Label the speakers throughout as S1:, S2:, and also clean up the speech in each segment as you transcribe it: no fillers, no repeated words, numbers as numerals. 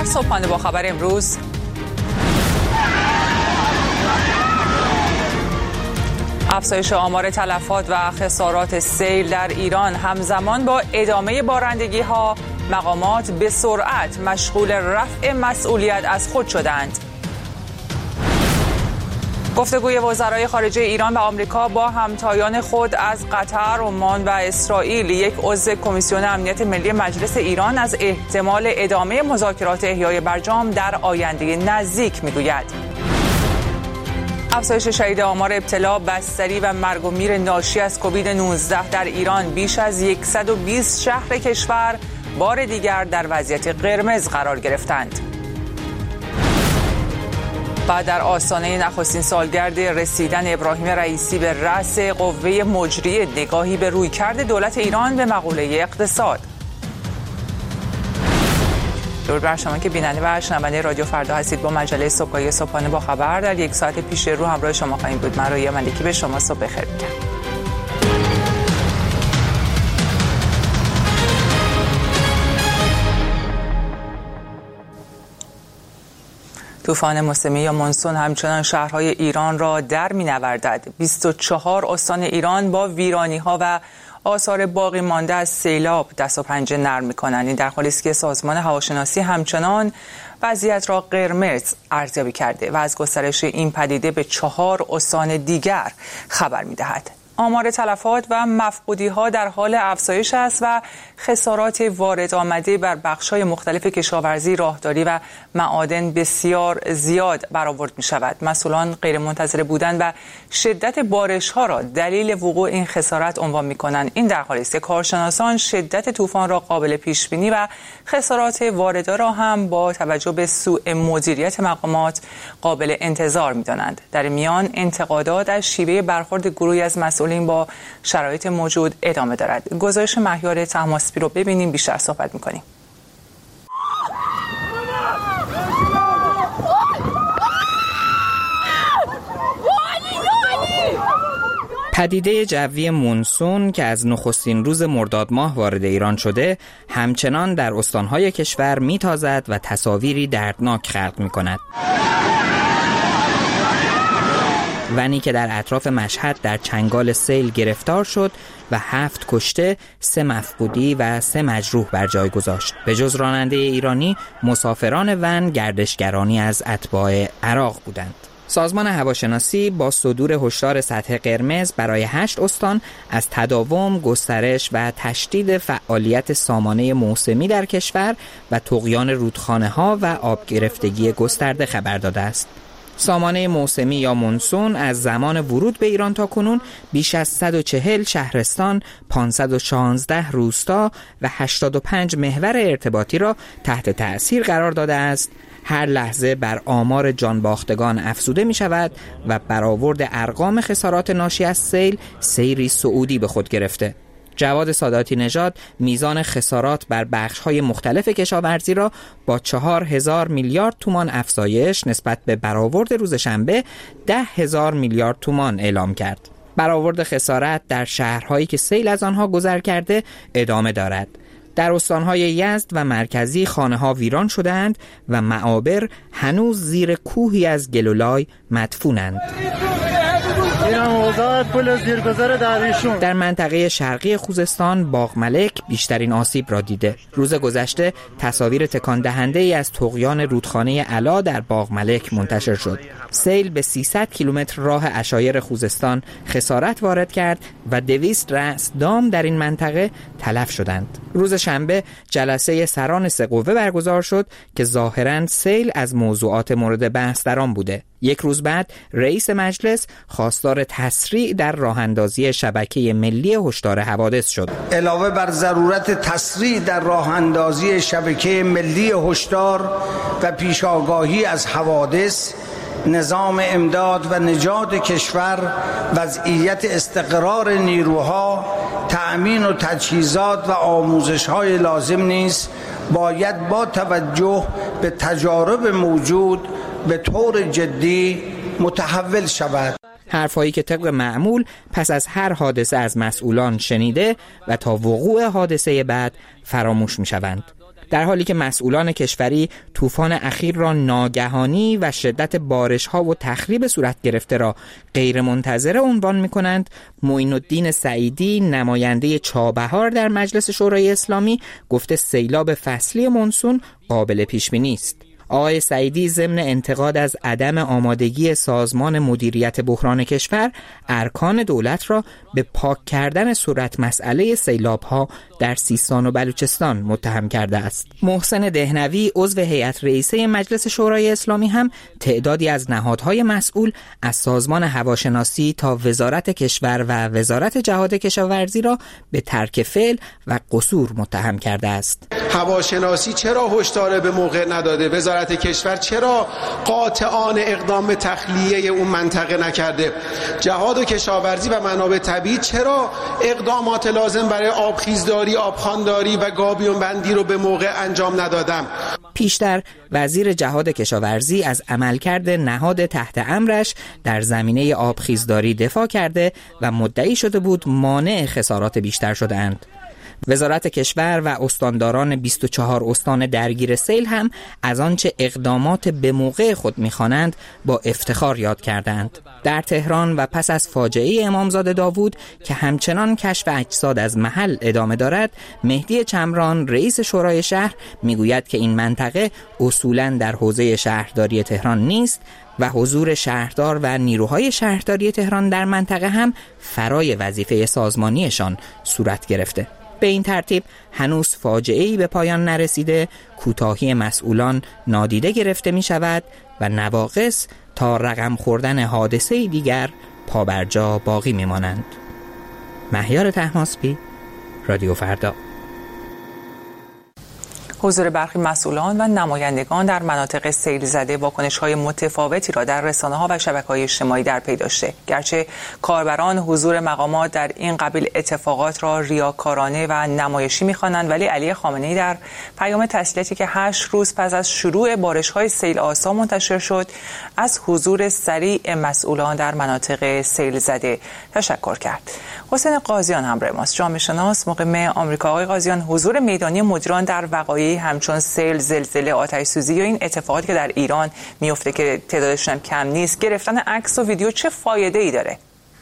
S1: صبحانه با خبر امروز. افزایش آمار تلفات و خسارات سیل در ایران همزمان با ادامه بارندگی‌ها، مقامات به سرعت مشغول رفع مسئولیت از خود شدند. گفتگوی وزرای خارجه ایران و آمریکا با همتایان خود از قطر، عمان و اسرائیل. یک عضو کمیسیون امنیت ملی مجلس ایران از احتمال ادامه مذاکرات احیای برجام در آینده نزدیک میگوید. افزایش شدید آمار ابتلا، بستری و مرگ و میر ناشی از کووید 19 در ایران. بیش از 120 شهر کشور بار دیگر در وضعیت قرمز قرار گرفتند. بعد در آستانه نخستین سالگرد رسیدن ابراهیم رئیسی به رأس قوه مجریه، نگاهی به رویکرد دولت ایران به مقوله اقتصاد. درود بر شما که بیننده و شنونده رادیو فردا هستید. با مجله صبحانه با خبر در یک ساعت پیش رو همراه شما خواهیم بود. من رؤیا ملکی به شما صبح بخیر میگم. طوفان موسمی یا مونسون همچنان شهرهای ایران را در می‌نوردد. 24 استان ایران با ویرانی‌ها و آثار باقی مانده از سیلاب دست و پنجه نرم می‌کنند. این در حالی است که سازمان هواشناسی همچنان وضعیت را قرمز ارزیابی کرده و از گسترش این پدیده به 4 استان دیگر خبر می‌دهد. آمار تلفات و مفقودی‌ها در حال افزایش است و خسارات وارد آمده بر بخش‌های مختلف کشاورزی، راهداری و معادن بسیار زیاد برآورد می‌شود. مسئولان غیرمنتظره بودن و شدت بارش‌ها را دلیل وقوع این خسارت عنوان می‌کنند. این در حالی است که کارشناسان شدت طوفان را قابل پیش‌بینی و خسارات وارده را هم با توجه به سوء مدیریت مقامات قابل انتظار می‌دانند. در میان انتقادات از شیوه برخورد گروهی از مسئولین با شرایط موجود ادامه دارد. گزارش مهیار طهماسبی رو ببینیم، بیشتر صحبت می‌کنیم.
S2: پدیده جوی مونسون که از نخستین روز مرداد ماه وارد ایران شده، همچنان در استانهای کشور میتازد و تصاویری دردناک خلق می‌کند. ونی که در اطراف مشهد در چنگال سیل گرفتار شد و 7 کشته، 3 مفقودی و 3 مجروح بر جای گذاشت. به جز راننده ایرانی، مسافران ون گردشگرانی از اتباع عراق بودند. سازمان هواشناسی با صدور هشدار سطح قرمز برای 8 استان از تداوم، گسترش و تشدید فعالیت سامانه موسمی در کشور و طغیان رودخانه‌ها و آب گرفتگی گسترده خبر داده است. سامانه موسمی یا مونسون از زمان ورود به ایران تا کنون بیش از 140 شهرستان، 516 روستا و 85 محور ارتباطی را تحت تأثیر قرار داده است. هر لحظه بر آمار جانباختگان افزوده می شود و برآورد ارقام خسارات ناشی از سیل سیری صعودی به خود گرفته. جواد ساداتی نژاد میزان خسارات بر بخش‌های مختلف کشاورزی را با 4000 میلیارد تومان افزایش نسبت به برآورد روز شنبه 10,000 میلیارد تومان اعلام کرد. برآورد خسارت در شهرهایی که سیل از آنها گذر کرده ادامه دارد. در استانهای یزد و مرکزی خانه‌ها ویران شدند و معابر هنوز زیر کوهی از گلولای مدفونند. در منطقه شرقی خوزستان باغملک بیشترین آسیب را دیده. روز گذشته تصاویر تکان دهنده ای از طغیان رودخانه علا در باغملک منتشر شد. سیل به 300 کیلومتر راه عشایر خوزستان خسارت وارد کرد و 200 رأس دام در این منطقه تلف شدند. روز شنبه جلسه سران 3 قوه برگزار شد که ظاهراً سیل از موضوعات مورد بحث در آن بوده. یک روز بعد رئیس مجلس خواستار تسریع در راهاندازی شبکه ملی هشدار حوادث شد.
S3: علاوه بر ضرورت تسریع در راهاندازی شبکه ملی هشدار و پیشاگاهی از حوادث، نظام امداد و نجات کشور، وضعیت استقرار نیروها، تأمین و تجهیزات و آموزش‌های لازم نیز باید با توجه به تجارب موجود به طور جدی متحول شود.
S2: حرفایی که طبق معمول پس از هر حادثه از مسئولان شنیده و تا وقوع حادثه بعد فراموش می شوند. در حالی که مسئولان کشوری طوفان اخیر را ناگهانی و شدت بارش‌ها و تخریب صورت گرفته را غیر منتظره عنوان می‌کنند، معین الدین سعیدی نماینده چابهار در مجلس شورای اسلامی گفته سیلاب فصلی مونسون قابل پیش‌بینی است. آقای سعیدی ضمن انتقاد از عدم آمادگی سازمان مدیریت بحران کشور ارکان دولت را به پاک کردن صورت مسئله سیلاب‌ها در سیستان و بلوچستان متهم کرده است. محسن دهنوی عضو هیئت رئیسه مجلس شورای اسلامی هم تعدادی از نهادهای مسئول از سازمان هواشناسی تا وزارت کشور و وزارت جهاد کشاورزی را به ترک فعل و قصور متهم کرده است.
S4: هواشناسی چرا هشدار به موقع نداده؟ وزارت کشور چرا قاطعانه اقدام به تخلیه اون منطقه نکرده؟ جهاد و کشاورزی و منابع طبیعی چرا اقدامات لازم برای آبخیزداری، آبخوانداری و گابیون بندی رو به موقع انجام ندادم؟
S2: پیشتر وزیر جهاد کشاورزی از عملکرد نهاد تحت امرش در زمینه آبخیزداری دفاع کرده و مدعی شده بود مانع خسارات بیشتر شده‌اند. وزارت کشور و استانداران 24 استان درگیر سیل هم از آنچه اقدامات به موقع خود می‌خوانند با افتخار یاد کردند. در تهران و پس از فاجعه امامزاده داوود که همچنان کشف اجساد از محل ادامه دارد، مهدی چمران رئیس شورای شهر میگوید که این منطقه اصولاً در حوزه شهرداری تهران نیست و حضور شهردار و نیروهای شهرداری تهران در منطقه هم فرای وظیفه سازمانیشان صورت گرفته. به این ترتیب هنوز فاجعه‌ای به پایان نرسیده، کوتاهی مسئولان نادیده گرفته می شود و نواقص تا رقم خوردن حادثه دیگر پابرجا باقی می مانند. مهیار طهماسبی، رادیو فردا.
S1: حضور برخی مسئولان و نمایندگان در مناطق سیل زده واکنش‌های متفاوتی را در رسانه‌ها و شبکه‌های اجتماعی در پی داشته. گرچه کاربران حضور مقامات در این قبیل اتفاقات را ریاکارانه و نمایشی می‌خوانند، ولی علی خامنه‌ای در پیام تسلیتی که 8 روز پس از شروع بارش‌های سیل آسا منتشر شد، از حضور سریع مسئولان در مناطق سیل زده تشکر کرد. حسین قاضیان همراه ماست، جامعه شناس مقیم آمریکا. آقای قاضیان، حضور میدانی مدیران در وقایع همچون سیل، زلزله، آتش سوزی یا این اتفاقاتی که در ایران میفته که تعدادشون هم کم نیست، گرفتن عکس و ویدیو چه فایده‌ای داره؟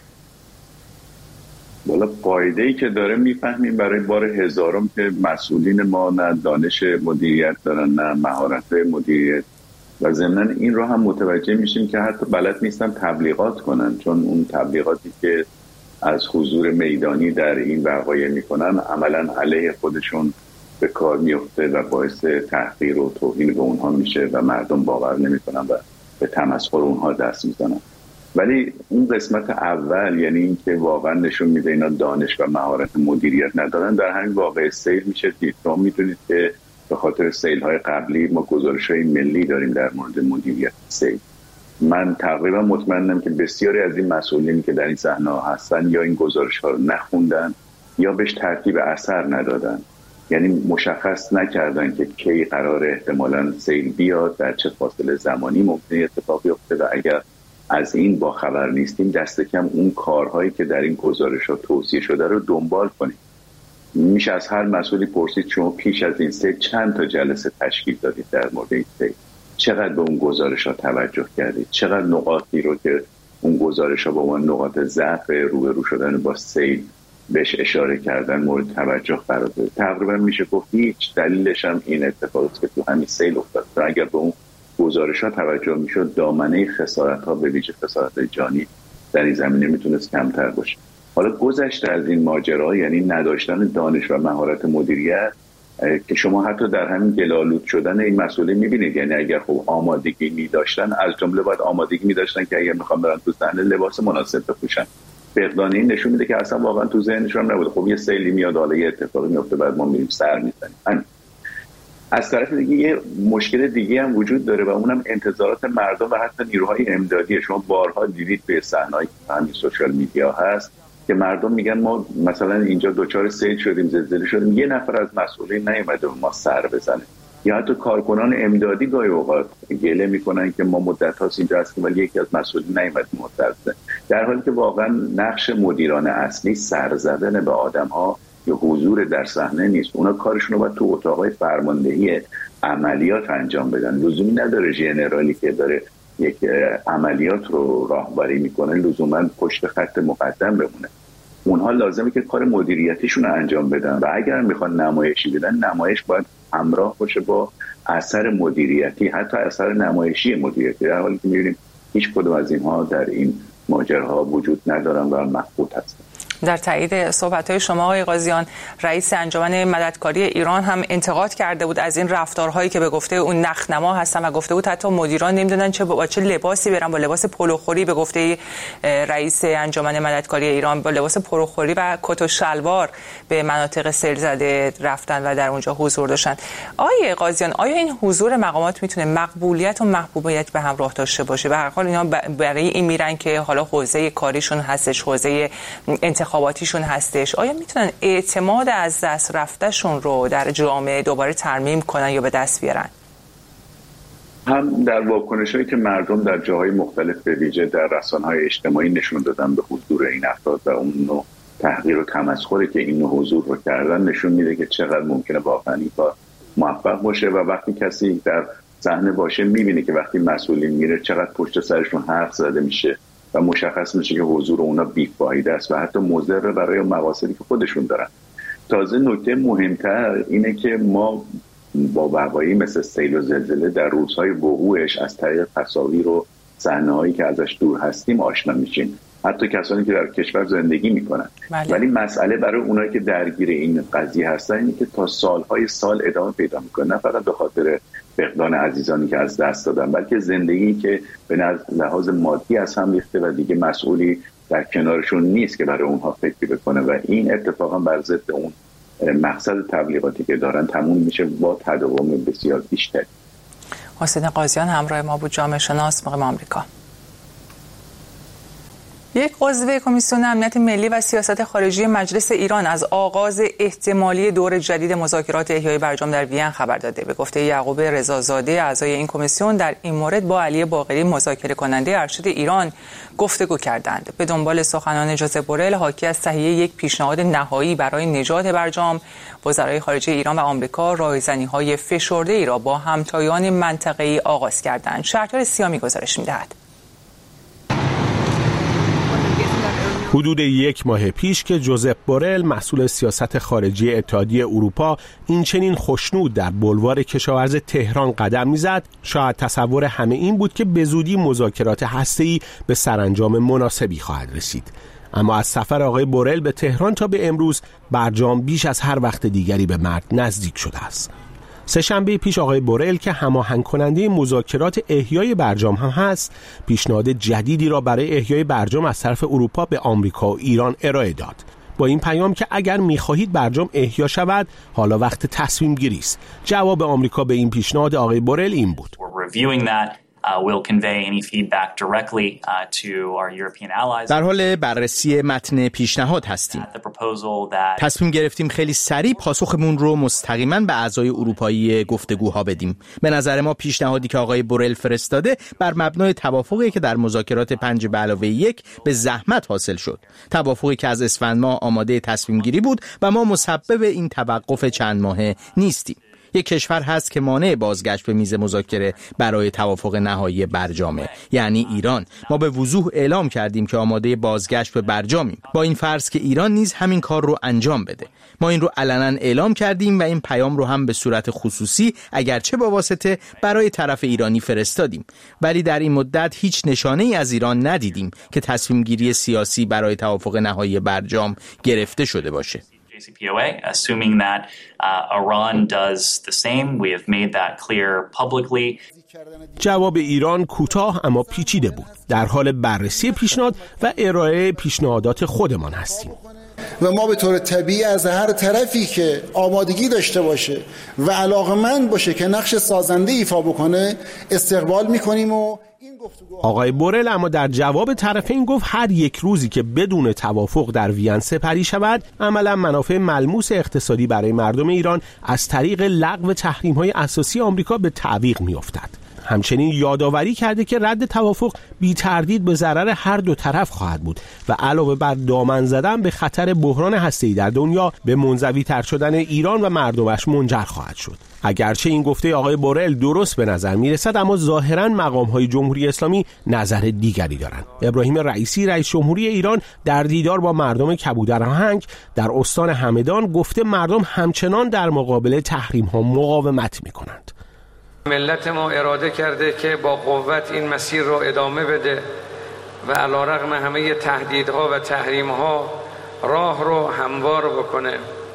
S5: والا فایده‌ای که داره میفهمیم برای بار هزارم که مسئولین ما نه دانش مدیریت دارن نه مهارت مدیریت، و ضمناً این رو هم متوجه میشیم که حتی بلد نیستن تبلیغات کنن، چون اون تبلیغاتی که از حضور میدانی در این وقایع میکنن عملاً علیه خودشون به کار میفته و باعث تحقیر و توهین به اونها میشه و مردم باور نمیکنن و به تمسخر اونها دست میزنن. ولی اون قسمت اول، یعنی این که واقعا نشون میده اینا دانش و مهارت مدیریت ندارن، در همین واقع سیل میشه دید. شما میتونید که به خاطر سیل های قبلی ما گزارش‌های ملی داریم در مورد مدیریت سیل. من تقریبا مطمئنم که بسیاری از این مسئولین که در این صحنه هستن یا این گزارش‌ها رو نخوندن یا بهش ترتیب اثر ندادن، یعنی مشخص نکردن که کی قرار احتمالاً سیل بیاد، در چه فاصله زمانی ممکنه اتفاق بیفته، و اگر از این با خبر نیستیم دست کم اون کارهایی که در این گزارش‌ها توصیه شده رو دنبال کنیم. میشه از هر مسئولی پرسید شما پیش از این سیل چند تا جلسه تشکیل دادید در مورد این سیل؟ چقدر به اون گزارش‌ها توجه کردید؟ چقدر نقاطی رو که اون گزارش‌ها با عنوان نقاط ضعف روبرو شدن با سیل بهش اشاره کردن مورد توجه قرار داد؟ تقریبا میشه گفت هیچ. دلیلش هم این اتفاقات که تو همین سیل افتاد. اگر به اون گزارش‌ها توجه میشد دامنه خسارت‌ها به ویژه خسارت جانی در این زمینه میتونست کمتر باشه. حالا گذشته از این ماجرا، یعنی نداشتن دانش و مهارت مدیریت، که شما حتی در همین گل‌آلود شدن این مسئله می‌بینید. یعنی اگر خب آمادگی می‌داشتن، از جمله باید آمادگی می‌داشتن که اگر می‌خوام برن تو صحنه لباس مناسب بپوشن. فقدان این نشون میده که اصلا واقعا تو ذهنشون نبوده. خب یه سیلی میاد، حالا یه اتفاقی میفته، بعد ما میریم سر می‌زنیم. از طرف دیگه یه مشکل دیگه هم وجود داره و اونم انتظارات مردم و حتی نیروهای امدادی. شما بارها دیدید به صحنه‌های همین سوشال میدیا هست که مردم میگن ما مثلا اینجا دوچار سیل شدیم، زلزله شدیم، یه نفر از مسئولین نیومده ما سر بزنه. یا حتی کارکنان امدادی گاهی اوقات گله میکنن که ما مدت هاست اینجا هستیم ولی یکی از مسئولین نیومد متأسفانه، در حالی که واقعا نقش مدیران اصلی سر زدن به آدم‌ها یا حضور در صحنه نیست. اونا کارشون رو باید تو اتاقای فرماندهی عملیات انجام بدن. لزومی نداره ژنرالی که داره یک عملیات رو راهبری میکنه لزوما پشت خط مقدم بمونه. اونها لازمه که کار مدیریتیشون رو انجام بدن و اگر میخوان نمایشی بدن، نمایش باید همراه باشه با اثر مدیریتی، حتی اثر نمایشی مدیریتی، در حالی که میبینیم هیچ کدوم از اینها در این ماجراها وجود ندارن و مخفوت هستن.
S1: در تایید صحبت‌های شما آقای قاضیان، رئیس انجمن مددکاری ایران هم انتقاد کرده بود از این رفتارهایی که به گفته اون نخنما هستن و گفته بود حتی مدیران نمیدونن با چه لباسی برن، با لباس پلوخوری، به گفته رئیس انجمن مددکاری ایران با لباس پلوخوری و کت و شلوار به مناطق سیل زده رفتن و در اونجا حضور داشتن. آقای قاضیان، آیا این حضور مقامات میتونه مقبولیت و محبوبیت به همراه داشته باشه؟ به هر حال اینا برای این میرن که حالا حوزه کاریشون هستش، حوزه انتخاباتیشون هستش، آیا میتونن اعتماد از دست رفتهشون رو در جامعه دوباره ترمیم کنن یا به دست بیارن؟
S5: هم در واکنش‌هایی که مردم در جاهای مختلف به ویژه در رسانه‌های اجتماعی نشون دادن به حضور این افراد و اون نوع تحقیر و تمسخری که این نوع حضور رو کردن نشون میده که چقدر ممکنه واقعا این کار موفق باشه و وقتی کسی در صحنه باشه میبینه که وقتی مسئولین میره چقدر پشت سرشون حرف زده میشه و مشخص میشه که حضور اونا بی‌فایده است و حتی مضر برای مقاصدی که خودشون دارن. تازه نکته مهمتر اینه که ما با وقایعی مثل سیل و زلزله در روزهای وقوعش از طریق تصاویر و صحنه‌هایی که ازش دور هستیم آشنا میشیم، حتی کسانی که در کشور زندگی میکنن. ولی مسئله برای اونایی که درگیر این قضیه هستن اینه که تا سالهای سال ادامه پیدا میکنه، نه فقط به خاطر فقدان عزیزانی که از دست دادن، بلکه زندگی که به لحاظ مادی از هم ریخته و دیگه مسئولی در کنارشون نیست که برای اونها فکر بکنه و این اتفاقا بر ضد اون مقصد تبلیغاتی که دارن تموم میشه با تداوم بسیار بیشتر.
S1: حسین قاضیان همراه ما بود، جامعه شناس مقیم آمریکا. یک عضو کمیسیون امنیت ملی و سیاست خارجی مجلس ایران از آغاز احتمالی دور جدید مذاکرات احیای برجام در وین خبر داده. به گفته یعقوب رضازاده اعضای این کمیسیون در این مورد با علی باقری مذاکره کننده ارشد ایران گفتگو کردند. به دنبال سخنان جوزپ بورل حاکی از تهیه یک پیشنهاد نهایی برای نجات برجام، وزرای خارجه ایران و آمریکا راهزنی‌های فشرده‌ای را با همتایان منطقه‌ای آغاز کردند. شهریار سیامی گزارش می‌دهد.
S6: حدود یک ماه پیش که جوزپ بورل مسئول سیاست خارجی اتحادیه اروپا این چنین خوشنود در بلوار کشاورز تهران قدم میزد، شاید تصور همه این بود که به زودی مذاکرات هسته‌ای به سرانجام مناسبی خواهد رسید. اما از سفر آقای بورل به تهران تا به امروز برجام بیش از هر وقت دیگری به مرگ نزدیک شده است. سه‌شنبه پیش آقای بورل که هماهنگ کننده مذاکرات احیای برجام هم هست، پیشنهاد جدیدی را برای احیای برجام از طرف اروپا به آمریکا و ایران ارائه داد، با این پیام که اگر می‌خواهید برجام احیا شود حالا وقت تصمیم گیری است. جواب آمریکا به این پیشنهاد آقای بورل این بود:
S7: در حال بررسی متن پیشنهاد هستیم. تصمیم گرفتیم خیلی سریع پاسخمون رو مستقیما به اعضای اروپایی گفتگوها بدیم. به نظر ما پیشنهادی که آقای بورل فرستاده بر مبنای توافقی که در مذاکرات 5+1 به زحمت حاصل شد. توافقی که از اسفند ماه آماده تصمیم گیری بود و ما مسبب این توقف چند ماهه نیستیم. یک کشور هست که مانع بازگشت به میز مذاکره برای توافق نهایی برجامه، یعنی ایران. ما به وضوح اعلام کردیم که آماده بازگشت به برجامیم، با این فرض که ایران نیز همین کار رو انجام بده. ما این رو علنا اعلام کردیم و این پیام رو هم به صورت خصوصی اگرچه با واسطه برای طرف ایرانی فرستادیم، ولی در این مدت هیچ نشانه‌ای از ایران ندیدیم که تصمیم گیری سیاسی برای توافق نهایی برجام گرفته شده باشه.
S8: JCPOA, assuming that Iran does the same. We have made that clear publicly.
S6: جواب ایران کوتاه اما پیچیده بود. در حال بررسی پیشنهاد و ارائه پیشنهادات خودمان هستیم.
S9: و ما به طور طبیعی از هر طرفی که آمادگی داشته باشه و علاقه‌مند باشه که نقش سازنده ایفا بکنه استقبال می‌کنیم. و
S6: آقای بورل اما در جواب طرفین گفت هر یک روزی که بدون توافق در وین سپری شود عملا منافع ملموس اقتصادی برای مردم ایران از طریق لغو تحریم‌های اساسی آمریکا به تعویق می‌افتد. همچنین یادآوری کرده که رد توافق بی تردید به ضرر هر دو طرف خواهد بود و علاوه بر دامن زدن به خطر بحران هسته‌ای در دنیا به منزوی‌تر شدن ایران و مردمش منجر خواهد شد. اگرچه این گفته آقای بورل درست به نظر میرسد، اما ظاهراً مقام‌های جمهوری اسلامی نظر دیگری دارند. ابراهیم رئیسی رئیس جمهوری ایران در دیدار با مردم کبودرآهنگ در استان همدان گفته مردم همچنان در مقابل تحریم‌ها مقاومت می‌کنند.
S10: ملت ما اراده کرده که با قوت این مسیر را ادامه بده و علیرغم همه تهدیدها و تحریم‌ها راه رو هموار بکنه.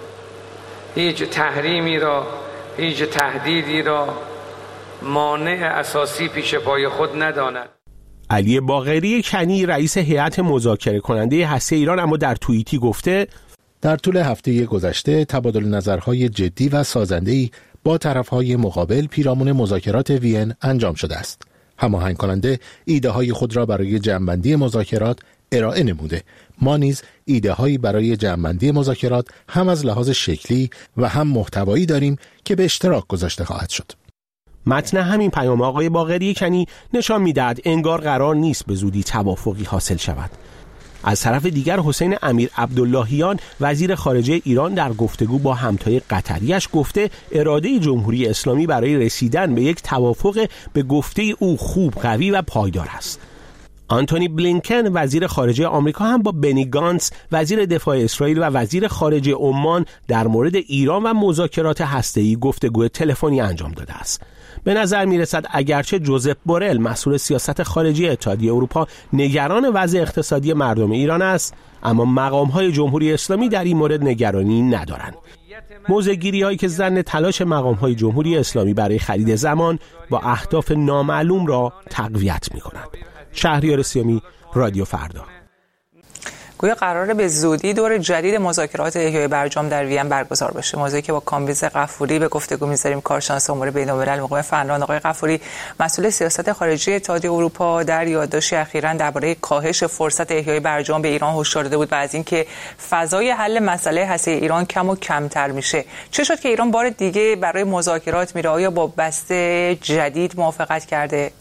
S10: هیچ تحریمی را، هیچ تهدیدی را مانع اساسی پیش پای خود نداند.
S6: علی باقری کنی رئیس هیئت مذاکره کننده هسته ایران اما در توییتی گفته
S11: در طول هفته گذشته تبادل نظرهای جدی و سازنده‌ای با طرفهای مقابل پیرامون مذاکرات وین انجام شده است. هماهنگ کننده ایده‌های خود را برای جمع‌بندی مذاکرات ارائه نموده. ما نیز ایده‌هایی برای جمع‌بندی مذاکرات هم از لحاظ شکلی و هم محتوایی داریم که به اشتراک گذاشته خواهد شد.
S6: متن همین پیام آقای باقری کنی نشان می‌دهد انگار قرار نیست به زودی توافقی حاصل شود. از طرف دیگر حسین امیر عبداللهیان وزیر خارجه ایران در گفتگو با همتای قطریش گفته اراده جمهوری اسلامی برای رسیدن به یک توافق به گفته او خوب، قوی و پایدار است. آنتونی بلینکن وزیر خارجه آمریکا هم با بنی گانتس وزیر دفاع اسرائیل و وزیر خارجه عمان در مورد ایران و مذاکرات هسته‌ای گفتگو تلفنی انجام داده است. به نظر میرسد اگرچه جوزپ بورل مسئول سیاست خارجی اتحادیه اروپا نگران وضع اقتصادی مردم ایران است، اما مقام‌های جمهوری اسلامی در این مورد نگرانی ندارند. موضع‌گیری‌هایی که ظن تلاش مقام‌های جمهوری اسلامی برای خرید زمان با اهداف نامعلوم را تقویت می‌کنند. شهریار سیامی، رادیو فردا.
S1: گویا قراره به زودی دور جدید مذاکرات احیای برجام در وین برگزار بشه. موضوعی که با کامبیز غفوری به گفتگو می‌ذاریم، کارشناس امور بین‌الملل مقام فنلاند. آقای غفوری، مسئول سیاست خارجی اتحادیه اروپا در یادداشتی اخیراً درباره کاهش فرصت احیای برجام به ایران هشدار داده بود و از اینکه فضای حل مسئله هسته ایران کم و کمتر میشه. چه شد که ایران بار دیگه برای مذاکرات میره؟ آیا با بسته جدید موافقت کرده؟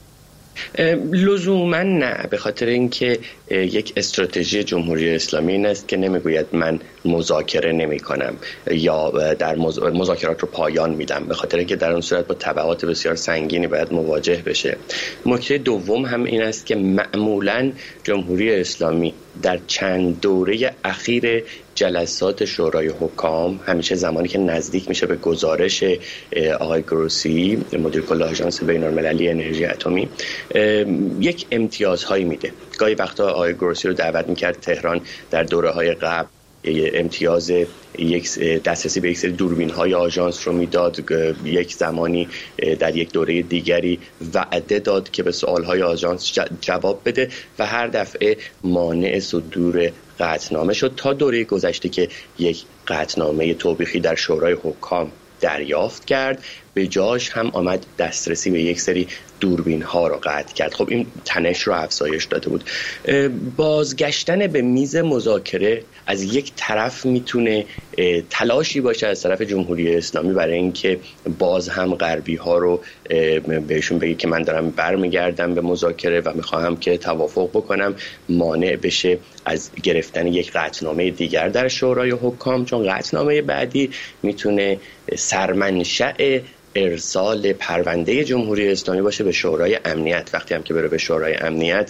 S12: لزوما نه، به خاطر اینکه یک استراتژی جمهوری اسلامی این است که نمیگوید من مذاکره نمی کنم یا در مذاکرات رو پایان میدم، به خاطر اینکه در اون صورت با تبعات بسیار سنگینی باید مواجه بشه. نکته دوم هم این است که معمولا جمهوری اسلامی در چند دوره اخیر جلسات شورای حکام، همیشه زمانی که نزدیک میشه به گزارش آقای گروسی مدیر کل آژانس بین‌المللی انرژی اتمی، یک امتیازهایی میده. گاهی وقتا آقای گروسی رو دعوت میکرد تهران در دوره‌های قبل امتیاز یک دسترسی به یک سری دوربین‌های آژانس رو میداد، یک زمانی در یک دوره دیگری وعده داد که به سوال‌های آژانس جواب بده و هر دفعه مانع صدور قطعنامه شد تا دوره گذشته که یک قطعنامه توبیخی در شورای حکام دریافت کرد، به جاش هم آمد دسترسی به یک سری دوربین ها رو قطع کرد. خب این تنش رو افزایش داده بود. بازگشتن به میز مذاکره از یک طرف میتونه تلاشی باشه از طرف جمهوری اسلامی برای اینکه باز هم غربی ها رو بهشون بگه که من دارم برمیگردم به مذاکره و میخواهم که توافق بکنم، مانع بشه از گرفتن یک قطعنامه دیگر در شورای حکام، چون قطعنامه بعدی میتونه سرمنشأ ارسال پرونده جمهوری اسلامی باشه به شورای امنیت. وقتی هم که بره به شورای امنیت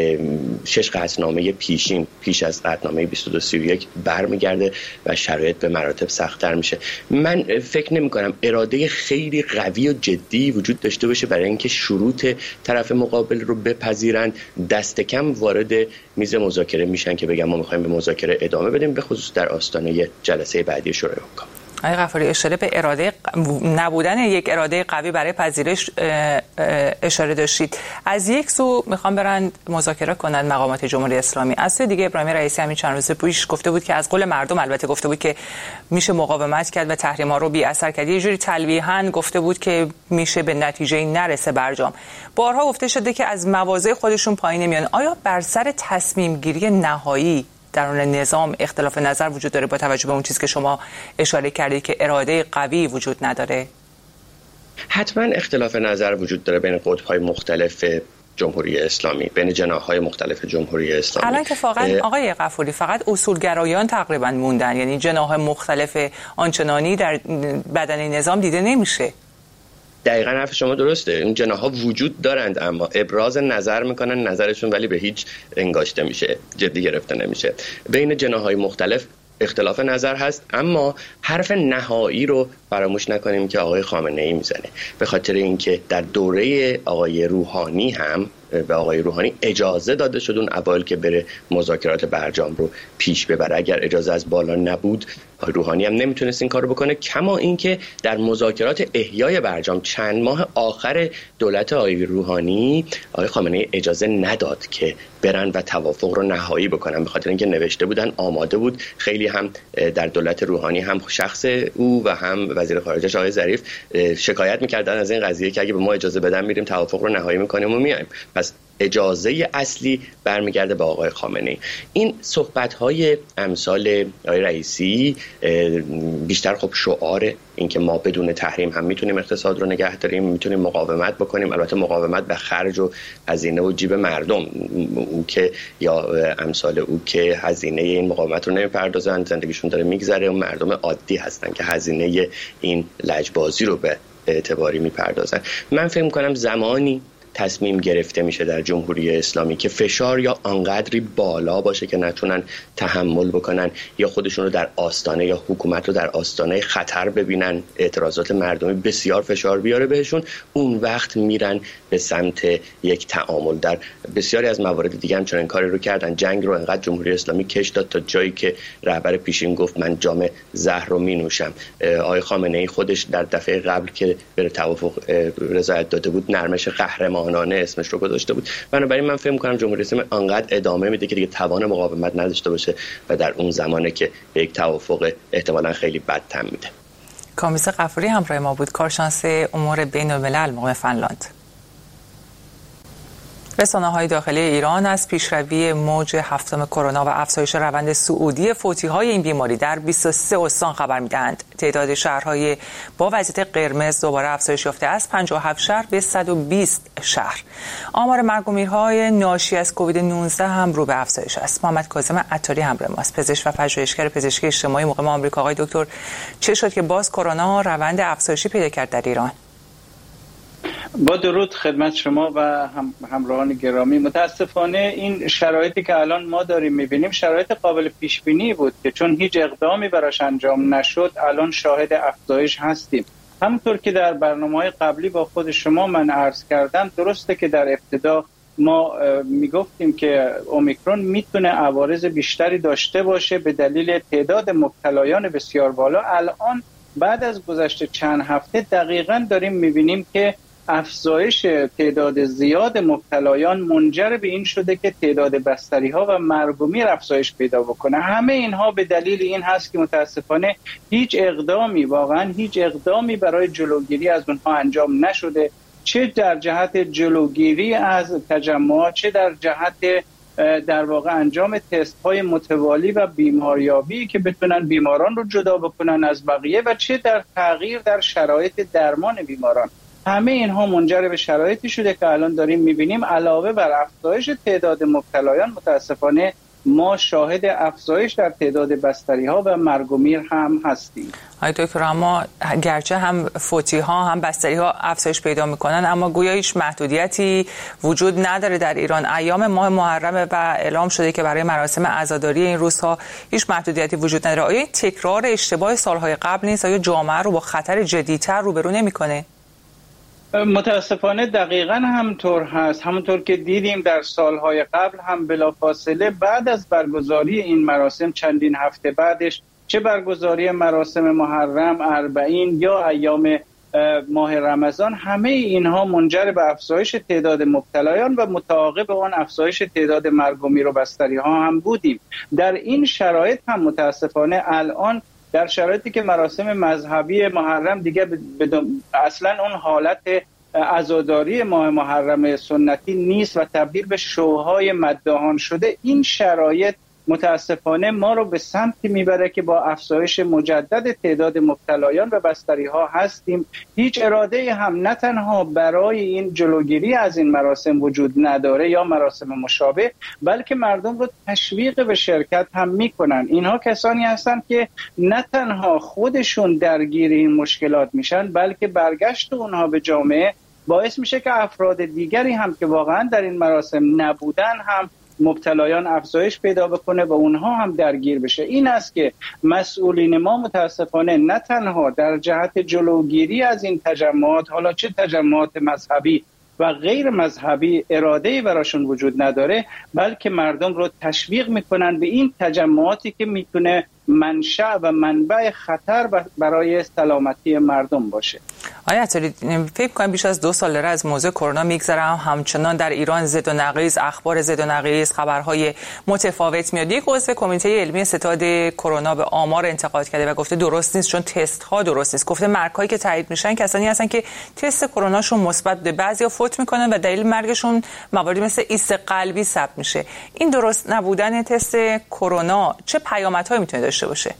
S12: 6 قطعنامه پیشین پیش از قطعنامه 2231 برمیگرده و شرایط به مراتب سخت‌تر میشه. من فکر نمی‌کنم اراده خیلی قوی و جدی وجود داشته باشه برای اینکه شروط طرف مقابل رو بپذیرن، دست کم وارد میز مذاکره میشن که بگن ما می‌خوایم به مذاکره ادامه بدیم، به خصوص در آستانه جلسه بعدی شورای حکام.
S1: آقای غفاری، اشاره به اراده نبودن یک اراده قوی برای پذیرش اشاره داشتید. از یک سو میخوام برن مذاکره کنند مقامات جمهوری اسلامی، از سوی دیگه ابراهیم رئیسی همین چند روز پیش گفته بود که از قول مردم، البته گفته بود که میشه مقاومت کرد و تحریم‌ها رو بی اثر کرد. یه جوری تلویحاً گفته بود که میشه به نتیجه نرسه برجام. بارها گفته شده که از مواضع خودشون پایین نمیان. آیا بر سر تصمیم گیری نهایی درون نظام اختلاف نظر وجود داره با توجه به اون چیزی که شما اشاره کردید که اراده قوی وجود نداره؟
S12: حتما اختلاف نظر وجود داره بین قطب‌های مختلف جمهوری اسلامی، بین جناح‌های مختلف جمهوری اسلامی.
S1: الان که واقعا آقای غفوری فقط اصولگرایان تقریبا موندن، یعنی جناح مختلف آنچنانی در بدن نظام دیده نمیشه.
S12: دقیقاً حرف شما درسته، این جناح‌ها وجود دارند اما ابراز نظر میکنن، نظرشون ولی به هیچ انگاشته میشه، جدی گرفته نمیشه. بین جناح‌های مختلف اختلاف نظر هست، اما حرف نهایی رو فراموش نکنیم که آقای خامنه‌ای میزنه، به خاطر اینکه در دوره آقای روحانی هم به آقای روحانی اجازه داده شد اون اوایل که بره مذاکرات برجام رو پیش ببره. اگر اجازه از بالا نبود آقای روحانی هم نمیتونست این کارو بکنه. کما اینکه در مذاکرات احیای برجام چند ماه آخر دولت آقای روحانی آقای خامنه‌ای اجازه نداد که برن و توافق رو نهایی بکنن، به خاطر اینکه نوشته بودن آماده بود. خیلی هم در دولت روحانی هم شخص او و هم وزیر خارجه آقای ظریف شکایت می‌کردن از این قضیه که اگه به ما اجازه بدن میریم توافق رو نهایی می‌کنیم و میایم. پس اجازه اصلی برمیگرده به آقای خامنه‌ای. این صحبت‌های امثال آقای رئیسی بیشتر خب شعار این که ما بدون تحریم هم میتونیم اقتصاد رو نگه داریم، میتونیم مقاومت بکنیم، البته مقاومت به خرج و هزینه و جیب مردم، او که یا امثال او که هزینه این مقاومت رو نمیپردازن، زندگیشون داره میگذره، و مردم عادی هستن که هزینه این لجبازی رو به اعتباری میپردازن. من فکر می‌کنم زمانی تصمیم گرفته میشه در جمهوری اسلامی که فشار یا آنقدری بالا باشه که نتونن تحمل بکنن یا خودشون رو در آستانه یا حکومت رو در آستانه خطر ببینن، اعتراضات مردمی بسیار فشار بیاره بهشون، اون وقت میرن به سمت یک تعامل. در بسیاری از موارد دیگه هم چنین کاری رو کردن. جنگ رو انقدر جمهوری اسلامی کش داد تا جایی که رهبر پیشین گفت من جام زهر رو مینوشم. آقای خامنه‌ای خودش در دفعه قبل که به توافق رضایت داده بود نرمش قهرمانانه اسمش رو گذاشته بود. بنابراین من فکر می‌کنم جمهوری اسلامی انقدر ادامه میده که دیگه توان مقاومت نداشته باشه و در اون زمانه که به یک توافق احتمالاً خیلی بد تم میده.
S1: کامیز غفوری همراه ما بود، کارشناس امور بین‌الملل مقیم فنلاند. رسانه‌های داخلی ایران از پیشروی موج هفتم کرونا و افزایش روند صعودی فوتی‌های این بیماری در 23 استان خبر می‌دهند. تعداد شهرهای با وضعیت قرمز دوباره افزایش یافته از 57 شهر به 120 شهر. آمار مرگ و میرهای ناشی از کووید 19 هم رو به افزایش است. محمد کاظم عطاری همراه ماست، پزشک و پژوهشگر پزشکی اجتماعی مقیم آمریکا. آقای دکتر، چه شد که باز کرونا روند افزایشی پیدا کرد در ایران؟
S13: با درود خدمت شما و همراهان گرامی. متاسفانه این شرایطی که الان ما داریم میبینیم شرایط قابل پیش بینی بود که چون هیچ اقدامی براش انجام نشد الان شاهد افزایش هستیم. همونطور که در برنامه‌های قبلی با خود شما من عرض کردم، درسته که در ابتدا ما میگفتیم که اومیکرون میتونه عوارض بیشتری داشته باشه به دلیل تعداد مبتلایان بسیار بالا. الان بعد از گذشت چند هفته دقیقاً داریم میبینیم که افزایش تعداد زیاد مبتلایان منجر به این شده که تعداد بستری‌ها و مرگ و میر افزایش پیدا بکنه. همه اینها به دلیل این هست که متاسفانه واقعا هیچ اقدامی برای جلوگیری از اونها انجام نشده، چه در جهت جلوگیری از تجمعات، چه در جهت در واقع انجام تست‌های متوالی و بیماریابی که بتونن بیماران رو جدا بکنن از بقیه، و چه در تغییر در شرایط درمان بیماران. همه اینها منجر به شرایطی شده که الان داریم می‌بینیم علاوه بر افزایش تعداد مبتلایان متاسفانه ما شاهد افزایش در تعداد بستری‌ها و مرگ و میر هم هستیم.
S1: آقای دکتر، اما گرچه هم فوتی‌ها هم بستری‌ها افزایش پیدا می‌کنن اما گویا هیچ محدودیتی وجود نداره در ایران. ایام ماه محرم و اعلام شده که برای مراسم عزاداری این روزها هیچ محدودیتی وجود نداره. آیا تکرار اشتباه سال‌های قبل نیست؟ آیا جامعه رو با خطر جدی‌تر روبرو نمی‌کنه؟
S13: متاسفانه دقیقاً همطور هست. همونطور که دیدیم در سالهای قبل هم بلافاصله بعد از برگزاری این مراسم چندین هفته بعدش، چه برگزاری مراسم محرم، اربعین یا ایام ماه رمضان، همه اینها منجر به افزایش تعداد مبتلایان و متعاقب آن افزایش تعداد مرگ و میر و بستری ها هم بودیم. در این شرایط هم متاسفانه الان در شرایطی که مراسم مذهبی محرم دیگه اصلا اون حالت عزاداری ماه محرم سنتی نیست و تبدیل به شوهای مداحان شده، این شرایط متاسفانه ما رو به سمتی میبره که با افزایش مجدد تعداد مبتلایان و بستری ها هستیم. هیچ اراده هم نه تنها برای این جلوگیری از این مراسم وجود نداره یا مراسم مشابه، بلکه مردم رو تشویق به شرکت هم میکنن. اینها کسانی هستند که نه تنها خودشون درگیر این مشکلات میشن، بلکه برگشت اونها به جامعه باعث میشه که افراد دیگری هم که واقعا در این مراسم نبودن هم مبتلایان افزایش پیدا بکنه و اونها هم درگیر بشه. این است که مسئولین ما متاسفانه نه تنها در جهت جلوگیری از این تجمعات، حالا چه تجمعات مذهبی و غیر مذهبی، اراده‌ای براشون وجود نداره، بلکه مردم رو تشویق میکنن به این تجمعاتی که میتونه منشأ و منبع خطر برای سلامتی مردم باشه.
S1: آیا عطاری فکر کنم بیش از 2 سال از موضوع کرونا میگذرم، همچنان در ایران زد و نقیض، اخبار زد و نقیض، خبرهای متفاوت میاد. یک عضو کمیته علمی ستاد کرونا به آمار انتقاد کرده و گفته درست نیست چون تست ها درست نیست. گفته مرگ‌هایی که تایید میشن کسانی هستن که تست کروناشون مثبت بوده، بعضیا فوت میکنن و دلیل مرگشون مواردی مثل ایست قلبی ثبت میشه. این درست نبودن تست کرونا چه پیامدهایی میتونه داشته باشه؟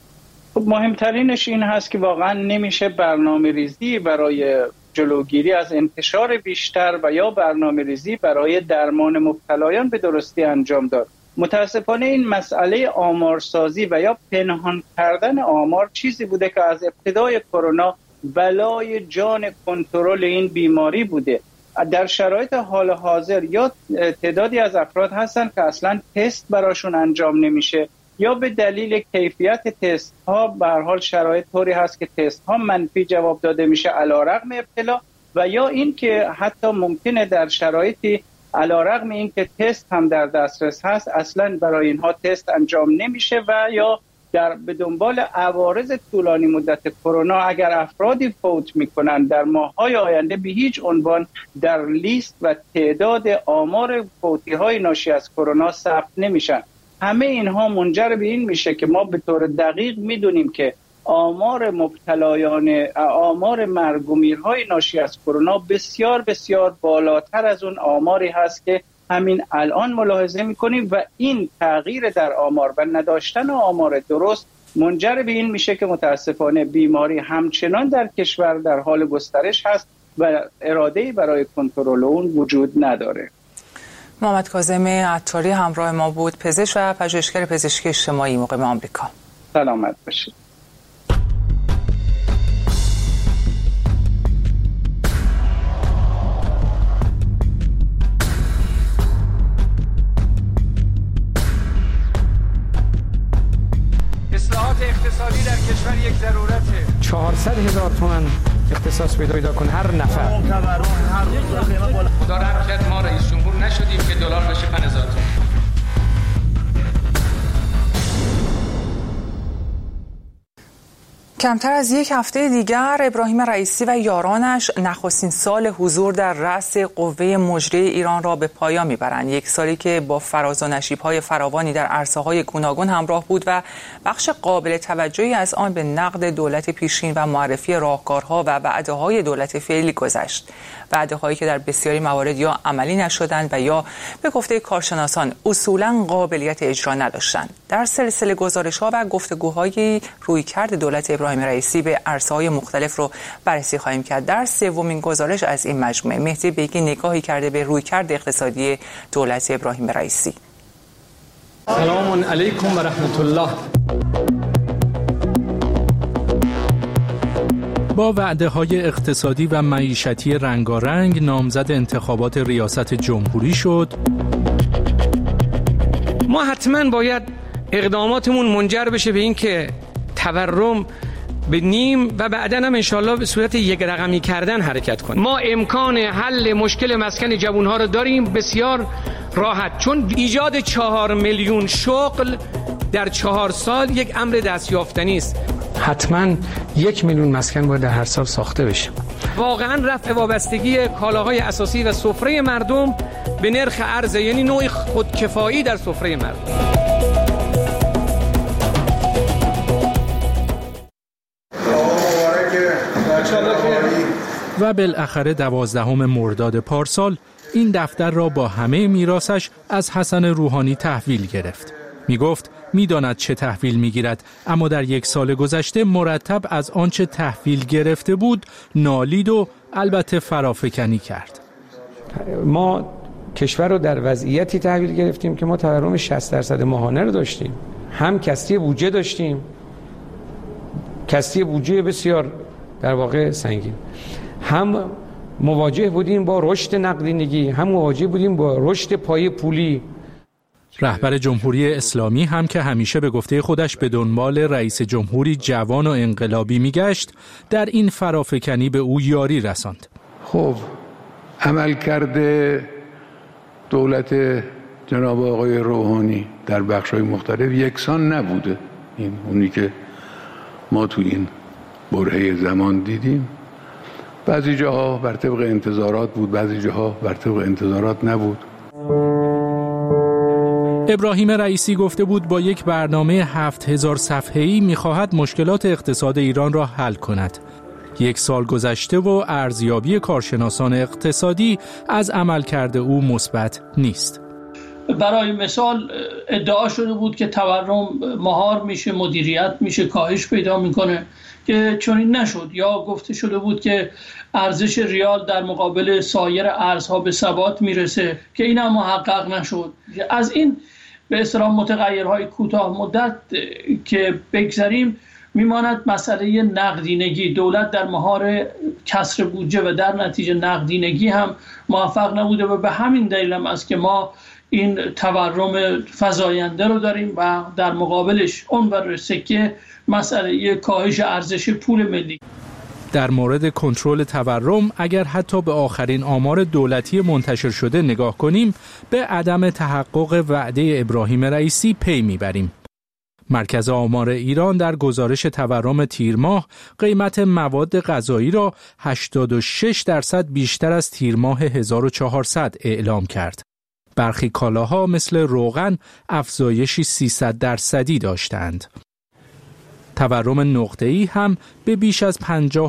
S13: مهمترینش این هست که واقعا نمیشه برنامه ریزی برای جلوگیری از انتشار بیشتر و یا برنامه ریزی برای درمان مبتلایان به درستی انجام داد. متاسفانه این مسئله آمارسازی و یا پنهان کردن آمار چیزی بوده که از ابتدای کرونا بلای جان کنترل این بیماری بوده. در شرایط حال حاضر یا تعدادی از افراد هستن که اصلا تست براشون انجام نمیشه، یا به دلیل کیفیت تست ها به هر حال شرایط طوری هست که تست ها منفی جواب داده میشه علیرغم ابتلا، و یا این که حتی ممکنه در شرایطی علیرغم این که تست هم در دسترس هست اصلا برای اینها تست انجام نمیشه و یا به دنبال عوارض طولانی مدت کرونا اگر افرادی فوت میکنن در ماه‌های آینده به هیچ عنوان در لیست و تعداد آمار فوتی های ناشی از کرونا ثبت نمیشن. همه اینها منجر به این میشه که ما به طور دقیق میدونیم که آمار مبتلایان، آمار مرگ و میرهای ناشی از کرونا بسیار بسیار بالاتر از اون آماری هست که همین الان ملاحظه میکنیم و این تغییر در آمار و نداشتن آمار درست منجر به این میشه که متاسفانه بیماری همچنان در کشور در حال گسترش هست و اراده‌ای برای کنترل اون وجود نداره.
S1: محمد کاظم عطاری همراه ما بود، پزشک و پژوهشگر پزشکی اجتماعی مقیم آمریکا.
S13: سلامت باشید.
S10: اصلاحات اقتصادی در کشور یک ضرورته. 400,000 تومان اختصاص پیدا کنه هر نفر. خدا رحم کرد ما رئیس جمهور نشدیم که دلار بشه 5000 تومان.
S1: کمتر از یک هفته دیگر ابراهیم رئیسی و یارانش نخستین سال حضور در رأس قوه مجریه ایران را به پایان میبرند. یک سالی که با فراز و نشیب‌های فراوانی در عرصه‌های گوناگون همراه بود و بخش قابل توجهی از آن به نقد دولت پیشین و معرفی راهکارها و وعده‌های دولت فعلی گذشت. وعده‌هایی که در بسیاری موارد یا عملی نشدند و یا به گفته کارشناسان اصولاً قابلیت اجرا نداشتند. در سلسله گزارش‌ها و گفتگوهای رویکرد دولت ابراهیم رئیسی به عرصه‌های مختلف رو بررسی خواهیم کرد. در سومین گزارش از این مجموعه مهدی بیگی نگاهی کرده به رویکرد اقتصادی دولت ابراهیم رئیسی.
S10: سلام علیکم و رحمت الله.
S14: با وعده‌های اقتصادی و معیشتی رنگارنگ نامزد انتخابات ریاست جمهوری شد.
S10: ما حتما باید اقداماتمون منجر بشه به این که تورم به نیم و بعداً هم انشالله به صورت یک رقمی کردن حرکت کنیم. ما امکان حل مشکل مسکن جوانها رو داریم بسیار راحت، چون ایجاد 4 میلیون شغل در 4 سال یک امر دستیافتنی است. حتما 1 میلیون مسکن باید در هر سال ساخته بشه. واقعا رفع وابستگی کالاهای اساسی و سفره مردم به نرخ ارز، یعنی نوع خودکفایی در سفره مردم.
S14: و بالاخره 12 مرداد پارسال این دفتر را با همه میراثش از حسن روحانی تحویل گرفت. می گفت می داند چه تحویل می گیرد، اما در 1 سال گذشته مرتب از آنچه تحویل گرفته بود نالید و البته فرافکنی کرد.
S10: ما کشور رو در وضعیتی تحویل گرفتیم که ما تورم 60% ماهانه رو داشتیم، هم کسری بودجه داشتیم، کسری بودجه بسیار در واقع سنگین، هم مواجه بودیم با رشد نقدینگی، هم مواجه بودیم با رشد پایه پولی.
S14: رهبر جمهوری اسلامی هم که همیشه به گفته خودش به دنبال رئیس جمهوری جوان و انقلابی میگشت، در این فرافکنی به او یاری رساند.
S15: خب عملکرد دولت جناب آقای روحانی در بخش‌های مختلف یکسان نبوده. این اونی که ما تو این برهه زمان دیدیم، بعضی جاها بر طبق انتظارات بود، بعضی جاها بر طبق انتظارات نبود.
S14: ابراهیم رئیسی گفته بود با یک برنامه 7000 صفحه‌ای می‌خواهد مشکلات اقتصاد ایران را حل کند. 1 سال گذشته و ارزیابی کارشناسان اقتصادی از عملکرد او مثبت نیست.
S16: برای مثال ادعا شده بود که تورم مهار میشه، مدیریت میشه، کاهش پیدا میکنه که چنین نشد، یا گفته شده بود که ارزش ریال در مقابل سایر ارزها به ثبات میرسه که این هم محقق نشد. از این به اصطلاح متغیرهای کوتاه مدت که بگذاریم میماند مسئله نقدینگی. دولت در مهار کسر بودجه و در نتیجه نقدینگی هم موفق نبوده و به همین دلیل هم است که ما این تورم فزاینده رو داریم و در مقابلش اونور سکه مسئله کاهش ارزش پول ملی.
S14: در مورد کنترل تورم اگر حتی به آخرین آمار دولتی منتشر شده نگاه کنیم، به عدم تحقق وعده ابراهیم رئیسی پی میبریم. مرکز آمار ایران در گزارش تورم تیر ماه قیمت مواد غذایی را 86% بیشتر از تیر ماه 1400 اعلام کرد. برخی کالاها مثل روغن افزایشی 300% داشتند. تورم نقطه‌ای هم به بیش از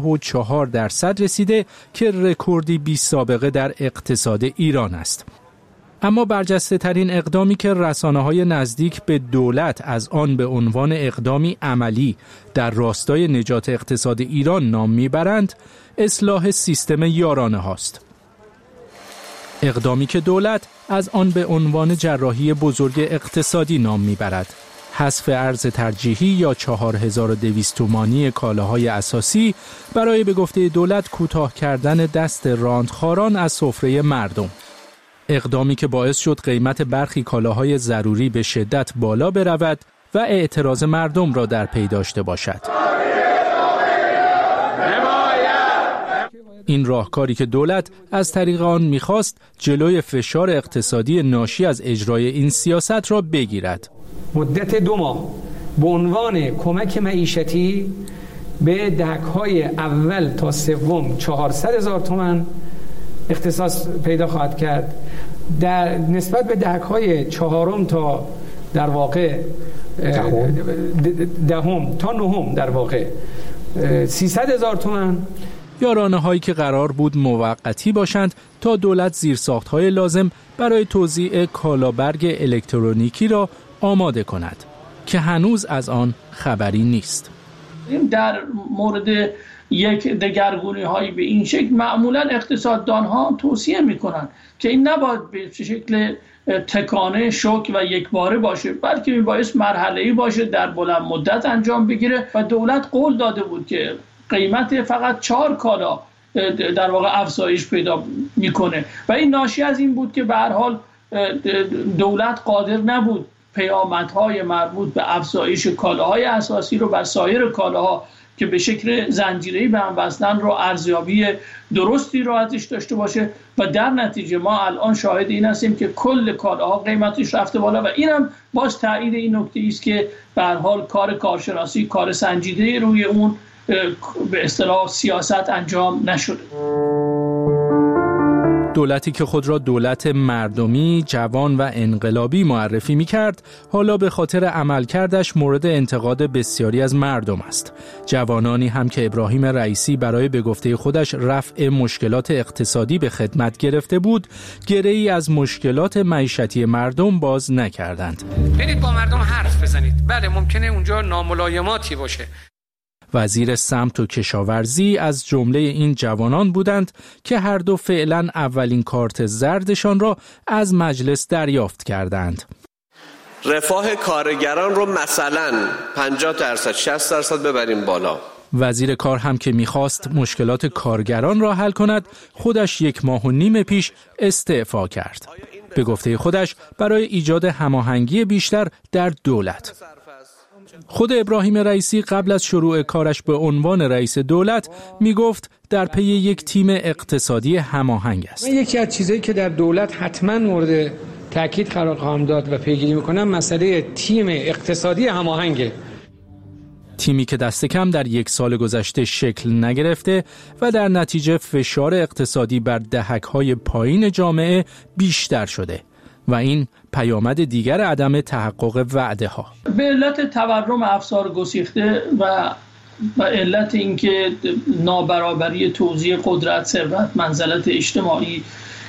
S14: 54% رسیده که رکوردی بی سابقه در اقتصاد ایران است. اما برجسته ترین اقدامی که رسانه‌های نزدیک به دولت از آن به عنوان اقدامی عملی در راستای نجات اقتصاد ایران نام میبرند، اصلاح سیستم یارانه هاست. اقدامی که دولت از آن به عنوان جراحی بزرگ اقتصادی نام میبرد. حذف ارز ترجیحی یا 4200 تومانی کالاهای اساسی برای به گفته دولت کوتاه کردن دست راندخواران از سفره مردم. اقدامی که باعث شد قیمت برخی کالاهای ضروری به شدت بالا برود و اعتراض مردم را در پی داشته باشد. این راهکاری که دولت از طریق آن می‌خواست جلوی فشار اقتصادی ناشی از اجرای این سیاست را بگیرد.
S10: مدت 2 ماه به عنوان کمک معیشتی به دهک‌های اول تا سوم 400,000 تومان اختصاص پیدا خواهد کرد. در نسبت به دهک‌های 4 تا در واقع 10 تا 9 در واقع 300,000 تومان.
S14: یارانه هایی که قرار بود موقتی باشند تا دولت زیرساخت‌های لازم برای توزیع کالابرگ الکترونیکی را آماده کند که هنوز از آن خبری نیست.
S16: در مورد یک دگرگونی هایی به این شکل معمولا اقتصاددان ها توصیه میکنن که این نباید به شکل تکانه شوک و یکباره باشه، بلکه میبایست مرحله‌ای باشه، در بلند مدت انجام بگیره و دولت قول داده بود که قیمت فقط 4 کالا در واقع افزایش پیدا میکنه و این ناشی از این بود که به هر حال دولت قادر نبود پیامدهای مربوط به افزایش کالاهای اساسی رو بر سایر کالاها که به شکل زنجیره‌ای به هم وصلن رو ارزیابی درستی رو ازش داشته باشه و در نتیجه ما الان شاهد این هستیم که کل کالاها قیمتش رفته بالا و اینم باز تایید این نکته است که به هر حال کار کارشناسی، کار سنجیده روی اون به اصطلاح سیاست انجام نشده.
S14: دولتی که خود را دولت مردمی، جوان و انقلابی معرفی می‌کرد، حالا به خاطر عملکردش مورد انتقاد بسیاری از مردم است. جوانانی هم که ابراهیم رئیسی برای به گفته خودش رفع مشکلات اقتصادی به خدمت گرفته بود، گره‌ای از مشکلات معیشتی مردم باز نکردند.
S10: برید با مردم حرف بزنید. بله ممکنه اونجا ناملایماتی باشه.
S14: وزیر سمت و کشاورزی از جمله این جوانان بودند که هر دو فعلا اولین کارت زردشان را از مجلس دریافت کردند.
S17: رفاه کارگران رو مثلا 50%، 60% ببریم بالا.
S14: وزیر کار هم که می‌خواست مشکلات کارگران را حل کند، خودش 1.5 ماه پیش استعفا کرد. به گفته خودش برای ایجاد هماهنگی بیشتر در دولت. خود ابراهیم رئیسی قبل از شروع کارش به عنوان رئیس دولت میگفت در پی یک تیم اقتصادی هماهنگ است.
S18: من یکی از چیزایی که در دولت حتما مورد تاکید قرار خواهم داد و پیگیری میکنم مسئله تیم اقتصادی هماهنگه.
S14: تیمی که دست کم در 1 سال گذشته شکل نگرفته و در نتیجه فشار اقتصادی بر دهک‌های پایین جامعه بیشتر شده و این پیامد دیگر عدم تحقق وعده ها.
S16: به علت تورم افزار گسیخته و علت اینکه نابرابری توزیع قدرت، ثروت، منزلت اجتماعی،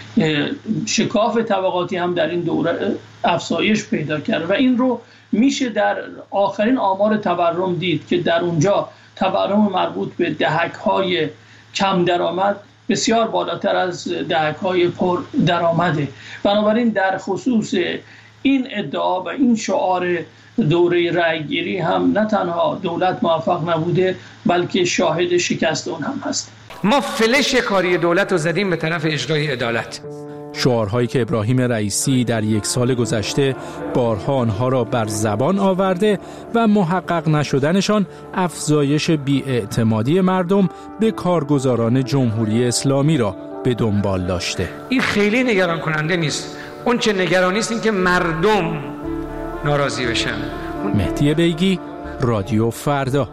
S16: شکاف طبقاتی هم در این دوره افزایش پیدا کرد و این رو میشه در آخرین آمار تورم دید که در اونجا تورم مربوط به دهک‌های کم درآمد بسیار بالاتر از دهک‌های پر درآمده. بنابراین در خصوص این ادعا و این شعار دوره رأی‌گیری هم نه تنها دولت موفق نبوده بلکه شاهد شکست اون هم هست.
S10: ما فلش کاری دولت رو زدیم به طرف اجرای عدالت.
S14: شعارهایی که ابراهیم رئیسی در 1 سال گذشته بارها آنها را بر زبان آورده و محقق نشدنشان افزایش بی‌اعتمادی مردم به کارگزاران جمهوری اسلامی را به دنبال داشته.
S10: این خیلی نگران کننده نیست. اون چه نگرانی است این که مردم ناراضی بشن.
S14: مهدی بیگی، رادیو فردا.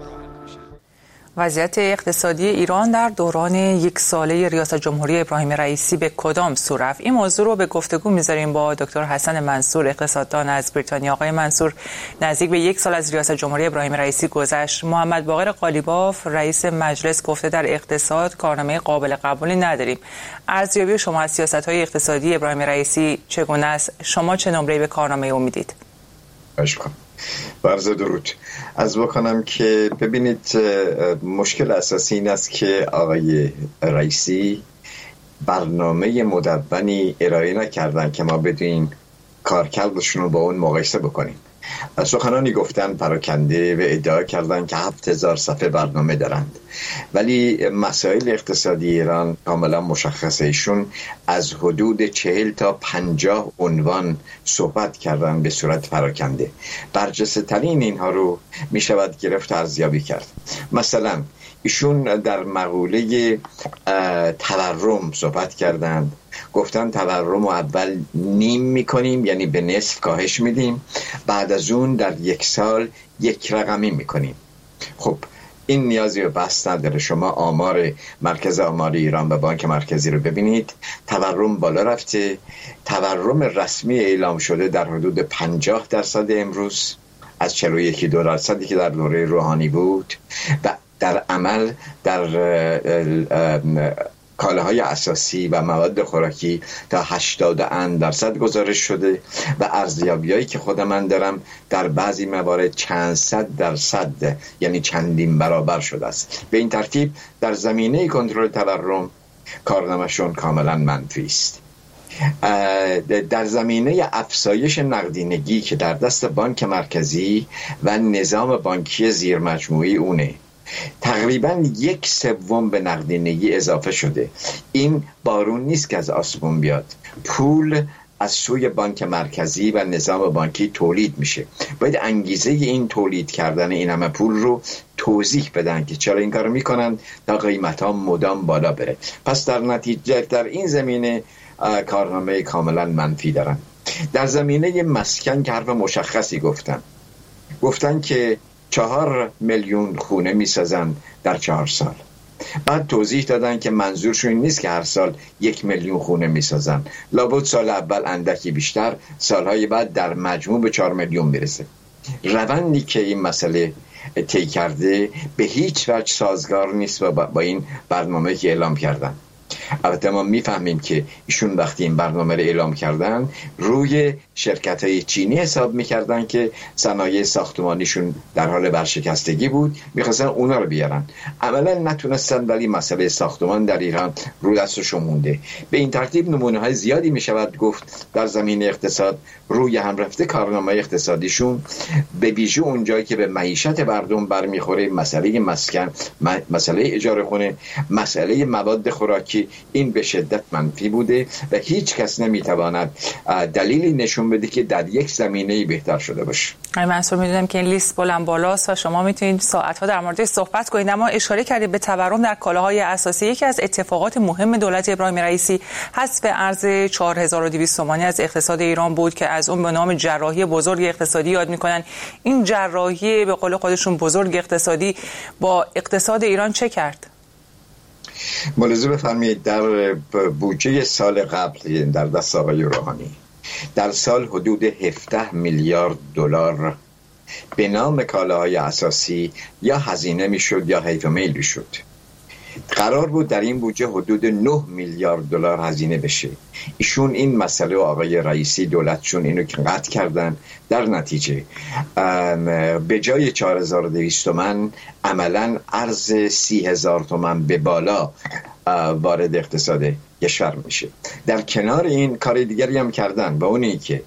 S1: وضعیت اقتصادی ایران در دوران 1 ساله ریاست جمهوری ابراهیم رئیسی به کدام سو رفت؟ این موضوع رو به گفتگو می‌ذاریم با دکتر حسن منصور، اقتصاددان از بریتانیا. آقای منصور، نزدیک به 1 سال از ریاست جمهوری ابراهیم رئیسی گذشت. محمد باقر قالیباف رئیس مجلس گفته در اقتصاد کارنامه قابل قبولی نداریم. ارزیابی شما از سیاست‌های اقتصادی ابراهیم رئیسی چگونه است؟ شما چه نمره‌ای به کارنامه او میدید؟
S19: عرض درود از بکنم که ببینید مشکل اساسی این است که آقای رئیسی برنامه مدونی ارائه نکردن که ما بدونیم کارکردشون رو با اون مقایسه بکنیم. سخنانی گفتن پراکنده و ادعا کردن که 7000 صفحه برنامه دارند، ولی مسائل اقتصادی ایران کاملا مشخصه. ایشون از حدود 40 تا 50 عنوان صحبت کردن به صورت پراکنده. برجسته ترین اینها رو می شود گرفت و ارزیابی کرد. مثلا ایشون در مقوله تورم صحبت کردند، گفتن تورم رو اول نیم میکنیم، یعنی به نصف کاهش میدیم، بعد از اون در 1 سال 1 رقمی میکنیم. خب این نیازی به بحث نداره. شما آمار مرکز آمار ایران و بانک مرکزی رو ببینید، تورم بالا رفته. تورم رسمی اعلام شده در حدود 50% امروز از 41% که در دوره روحانی بود و در عمل در کالاهای اساسی و مواد خوراکی تا 80% گزارش شده و ارزیابیایی که خود من دارم در بعضی موارد چند صد درصد، یعنی چندین برابر شده است. به این ترتیب در زمینه کنترل تورم کارنامه‌شون کاملا منفی است. در زمینه افزایش نقدینگی که در دست بانک مرکزی و نظام بانکی زیرمجموعی اونه، تقریبا 1/3 به نقدینگی اضافه شده. این بارون نیست که از آسمون بیاد، پول از سوی بانک مرکزی و نظام بانکی تولید میشه. باید انگیزه این تولید کردن این همه پول رو توضیح بدن که چرا این کارو میکنن تا قیمت ها مدام بالا بره. پس در نتیجه در این زمینه کارنامه کاملا منفی دارن. در زمینه مسکن که حرف مشخصی گفتن که 4 میلیون خونه میسازن در 4 سال. بعد توضیح دادن که منظورشون این نیست که هر سال 1 میلیون خونه میسازن، لابد سال اول اندکی بیشتر، سالهای بعد در مجموع به 4 میلیون میرسه. روندی که این مسئله طی کرده به هیچ وجه سازگار نیست با این برنامه که اعلام کردن. البته ما میفهمیم که ایشون وقتی این برنامه رو اعلام کردن روی شرکت‌های چینی حساب میکردن که صنایع ساختمانیشون در حال ورشکستگی بود، میخواستن اونا رو بیارن، عملا نتونستن، ولی مسئله ساختمان در ایران رو دستشون مونده. به این ترتیب نمونه های زیادی میشود گفت در زمین اقتصاد روی هم رفته کارنامه اقتصادیشون، به ویژه اونجایی که به معیشت مردم برمیخوره، مسئله مسکن، مسئله اجاره خونه، مسئله مواد خوراکی، این به شدت منفی بوده و هیچ کس نمیتواند دلیلی نشون بده که در یک زمینه‌ای بهتر شده باشه.
S1: منصور، میدونم که این لیست بلند بالاست و شما میتونید ساعت‌ها در موردش صحبت کنید، اما اشاره کردید به تورم در کالاهای اساسی. یکی از اتفاقات مهم دولت ابراهیم رئیسی حذف ارز 4200 تومانی از اقتصاد ایران بود که از اون به نام جراحی بزرگ اقتصادی یاد میکنن. این جراحی به قول خودشون بزرگ اقتصادی با اقتصاد ایران چه کرد؟
S19: ملاحظه بفرمایید در بودجه سال قبل در دست آقای روحانی در سال حدود 17 میلیارد دلار به نام کالاهای اساسی یا هزینه میشد یا حیف میل میشد. قرار بود در این بودجه حدود 9 میلیارد دلار هزینه بشه. ایشون این مسئله و آقای رئیسی دولتشون اینو که قطع کردن، در نتیجه به جای 4200 تومان عملا ارز 30,000 تومان به بالا وارد اقتصاد کشور میشه. در کنار این کار دیگری هم کردن و اونی که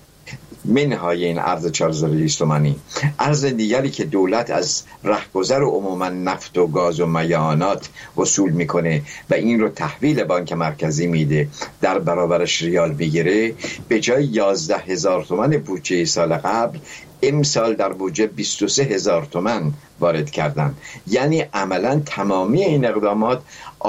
S19: منهای این ارز 4200 تومانی، ارز دیگری که دولت از رهگذر عموما نفت و گاز و میعانات وصول میکنه و این رو تحویل بانک مرکزی میده، در برابرش ریال بگیره، به جای 11,000 تومان بودجه سال قبل امسال در بودجه 23,000 تومان وارد کردن. یعنی عملا تمامی این اقدامات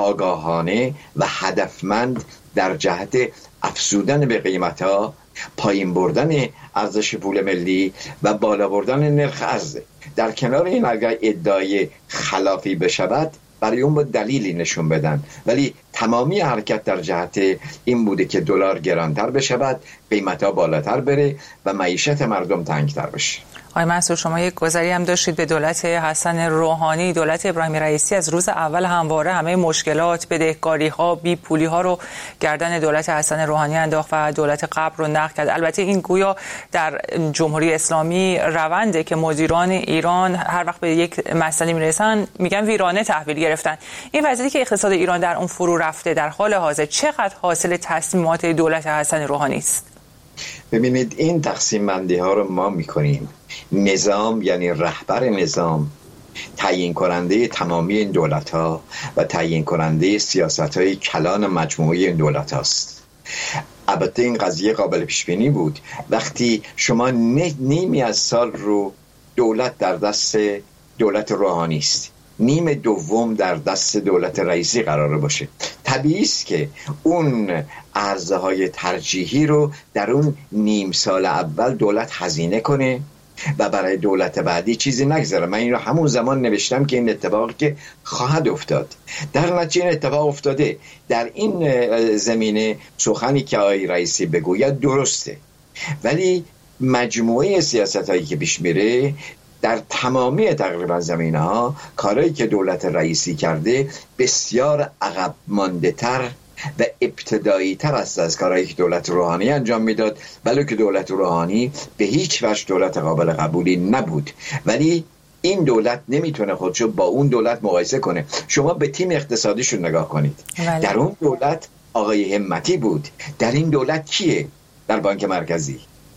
S19: آگاهانه و هدفمند در جهت افزودن به قیمت‌ها، پایین بردن ارزش پول ملی و بالا بردن نرخ ارز. در کنار این اگر ادعای خلافی بشود برای اون با دلیلی نشون بدن، ولی تمامی حرکت در جهت این بوده که دلار گرانتر بشود، قیمت‌ها بالاتر بره و معیشت مردم تنگتر بشه.
S1: آقای منصور، شما یک گذری هم داشتید به دولت حسن روحانی. دولت ابراهیم رئیسی از روز اول همواره همه مشکلات، بدهکاری‌ها، بیپولی‌ها رو گردن دولت حسن روحانی انداخت و دولت قبل رو نقد کرد. البته این گویا در جمهوری اسلامی رونده که مدیران ایران هر وقت به یک مسئله میرسن میگن ویرانه تحویل گرفتن. این وضعیتی که اقتصاد ایران در اون فرو رفته در حال حاضر چقدر حاصل تصمیمات دولت حسن روحانی است؟
S19: ببینید، این تقسیم بندی ها رو ما میکنیم. نظام یعنی رهبر نظام تعیین کننده تمامی این دولت ها و تعیین کننده سیاست های کلان مجموعی این دولت هاست. البته این قضیه قابل پیش بینی بود. وقتی شما نیمی از سال رو دولت در دست دولت روحانی است، نیم دوم در دست دولت رئیسی قراره باشه، طبیعی است که اون ارزهای ترجیحی رو در اون نیم سال اول دولت هزینه کنه و برای دولت بعدی چیزی نگذاره. من این رو همون زمان نوشتم که این اتفاقی که خواهد افتاد، در نتیجه این اتفاق افتاده. در این زمینه سخنی که آقای رئیسی بگوید درسته، ولی مجموعه سیاست هایی که پیش میره در تمامی تقریبا زمینه ها، کارهایی که دولت رئیسی کرده بسیار عقب مانده تر و ابتدایی تر است از کارهایی که دولت روحانی انجام میداد، ولی که دولت روحانی به هیچ وجه دولت قابل قبولی نبود. ولی این دولت نمیتونه خودشو با اون دولت مقایسه کنه. شما به تیم اقتصادیشون نگاه کنید. در اون دولت آقای همتی بود، در این دولت کیه؟ در بانک مرکزی.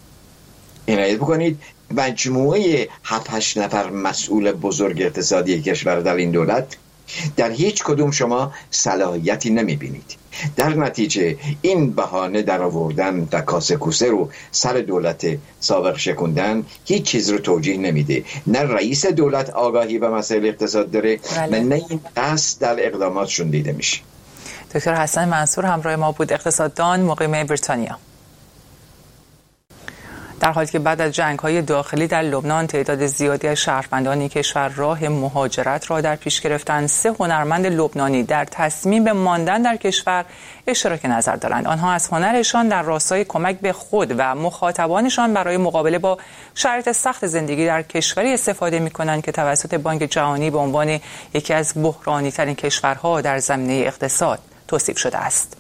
S19: عنایت بکنید مجموعه 7-8 نفر مسئول بزرگ اقتصادی کشور در این دولت، در هیچ کدوم شما صلاحیتی نمیبینید. در نتیجه این بهانه در آوردن و کاسه کوسه رو سر دولت سابق شکوندن هیچ چیز رو توجیه نمیده. نه رئیس دولت آگاهی به مسائل اقتصاد داره و نه این قصد در اقداماتشون دیده میشه.
S1: دکتر حسن منصور همراه ما بود، اقتصاددان مقیم بریتانیا. در حالی که بعد از جنگ‌های داخلی در لبنان تعداد زیادی از شهروندان کشور راه مهاجرت را در پیش گرفتند، 3 هنرمند لبنانی در تصمیم به ماندن در کشور اشتراک نظر دارند. آنها از هنرشان در راستای کمک به خود و مخاطبانشان برای مقابله با شرایط سخت زندگی در کشوری استفاده می‌کنند که توسط بانک جهانی به عنوان یکی از بحرانی‌ترین کشورها در زمینه اقتصاد توصیف شده است.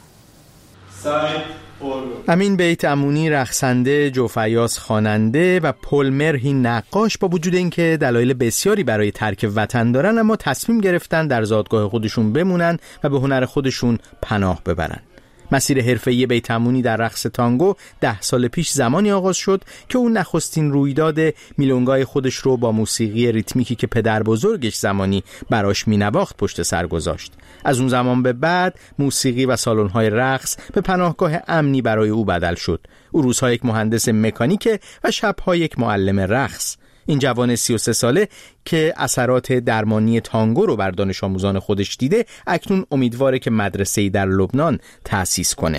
S7: امین بیت امونی رقصنده، جو فیاض خواننده و پل مرهی نقاش با وجود اینکه دلایل بسیاری برای ترک وطن دارن، اما تصمیم گرفتن در زادگاه خودشون بمونن و به هنر خودشون پناه ببرن. مسیر حرفه‌ای بیت امونی در رقص تانگو 10 سال پیش زمانی آغاز شد که اون نخستین رویداد میلونگای خودش رو با موسیقی ریتمیکی که پدر بزرگش زمانی براش مینواخت پشت سر گذاشت. از اون زمان به بعد موسیقی و سالن‌های رقص به پناهگاه امنی برای او بدل شد. او روزها یک مهندس مکانیک و شب‌ها یک معلم رقص. این جوان 33 ساله که اثرات درمانی تانگو رو بر دانش آموزان خودش دیده، اکنون امیدواره که مدرسه‌ای در لبنان تأسیس کنه.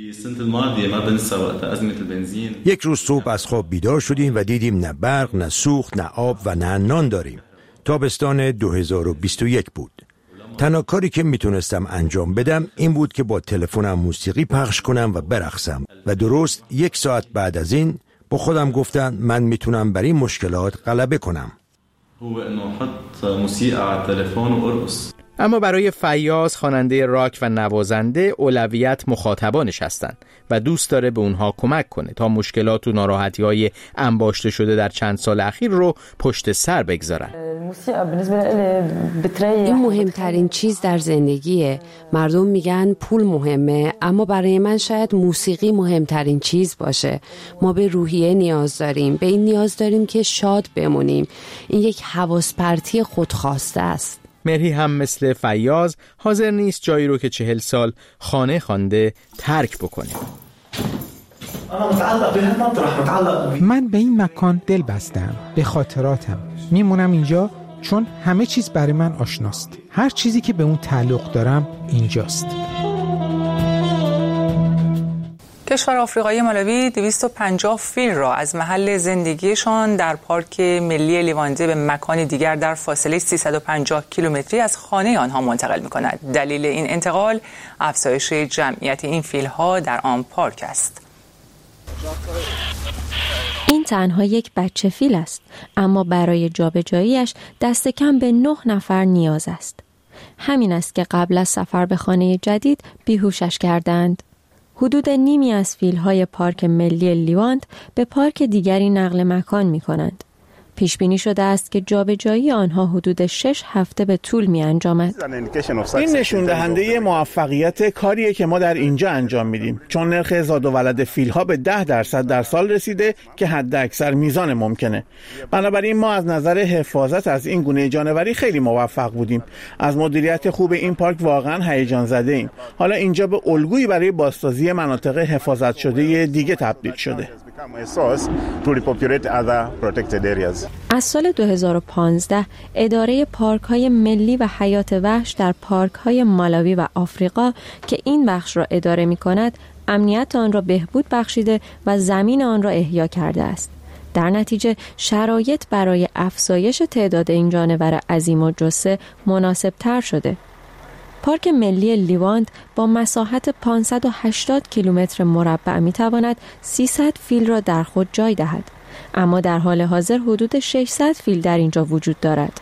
S20: یک روز صبح از خواب بیدار شدیم و دیدیم نه برق، نه سوخت، نه آب و نه نان داریم. تابستان 2021 بود. تنها کاری که میتونستم انجام بدم این بود که با تلفنم موسیقی پخش کنم و برقصم و درست 1 ساعت بعد از این با خودم گفتم من میتونم بر این مشکلات غلبه کنم.
S7: اما برای فیاض، خواننده راک و نوازنده، اولویت مخاطبانش هستند و دوست داره به اونها کمک کنه تا مشکلات و ناراحتی‌های انباشته شده در چند سال اخیر رو پشت سر بگذارن.
S21: این مهمترین چیز در زندگیه. مردم میگن پول مهمه، اما برای من شاید موسیقی مهمترین چیز باشه. ما به روحیه نیاز داریم، به این نیاز داریم که شاد بمونیم. این یک حواس پرتی خودخواسته است.
S7: مرهی هم مثل فیاض حاضر نیست جایی رو که 40 سال خانه خوانده ترک بکنه.
S22: من به این مکان دل بستم، به خاطراتم. میمونم اینجا چون همه چیز برای من آشناست. هر چیزی که به اون تعلق دارم اینجاست.
S1: کشور آفریقایی مالاوی 250 فیل را از محل زندگیشان در پارک ملی لیوانده به مکانی دیگر در فاصله 350 کیلومتری از خانه آنها منتقل می‌کند. دلیل این انتقال افزایش جمعیت این فیل‌ها در آن پارک است.
S23: این تنها یک بچه فیل است، اما برای جابجاییش دست کم به 9 نفر نیاز است. همین است که قبل از سفر به خانه جدید بیهوشش کردند. حدود نیمی از فیل‌های پارک ملی لیواند به پارک دیگری نقل مکان می‌کنند. پیش بینی شده است که جابجایی آنها حدود 6 هفته به طول می‌انجامد.
S24: این نشون دهنده موفقیت کاریه که ما در اینجا انجام میدیم، چون نرخ زاد و ولد فیل‌ها به 10% در سال رسیده که حداکثر میزان ممکنه. بنابراین ما از نظر حفاظت از این گونه جانوری خیلی موفق بودیم. از مدیریت خوب این پارک واقعا هیجان زده ایم. حالا اینجا به الگویی برای بازسازی مناطق حفاظت شده دیگه تبدیل شده.
S23: از سال 2015 اداره پارک‌های ملی و حیات وحش در پارک‌های مالاوی و آفریقا که این بخش را اداره می‌کند، امنیت آن را بهبود بخشیده و زمین آن را احیا کرده است. در نتیجه شرایط برای افزایش تعداد این جانور عظیم و جثه مناسب‌تر شده. پارک ملی لیواند با مساحت 580 کیلومتر مربع می‌تواند 300 فیل را در خود جای دهد، اما در حال حاضر حدود 600 فیل در اینجا وجود دارد.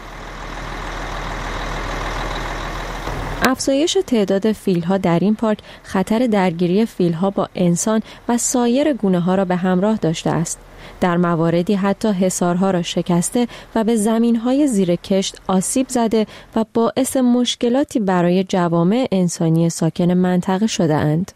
S23: افزایش تعداد فیل‌ها در این پارک خطر درگیری فیل‌ها با انسان و سایر گونه‌ها را به همراه داشته است. در مواردی حتی حصارها را شکسته و به زمین‌های زیر کشت آسیب زده و باعث مشکلاتی برای جوامع انسانی ساکن منطقه شده اند.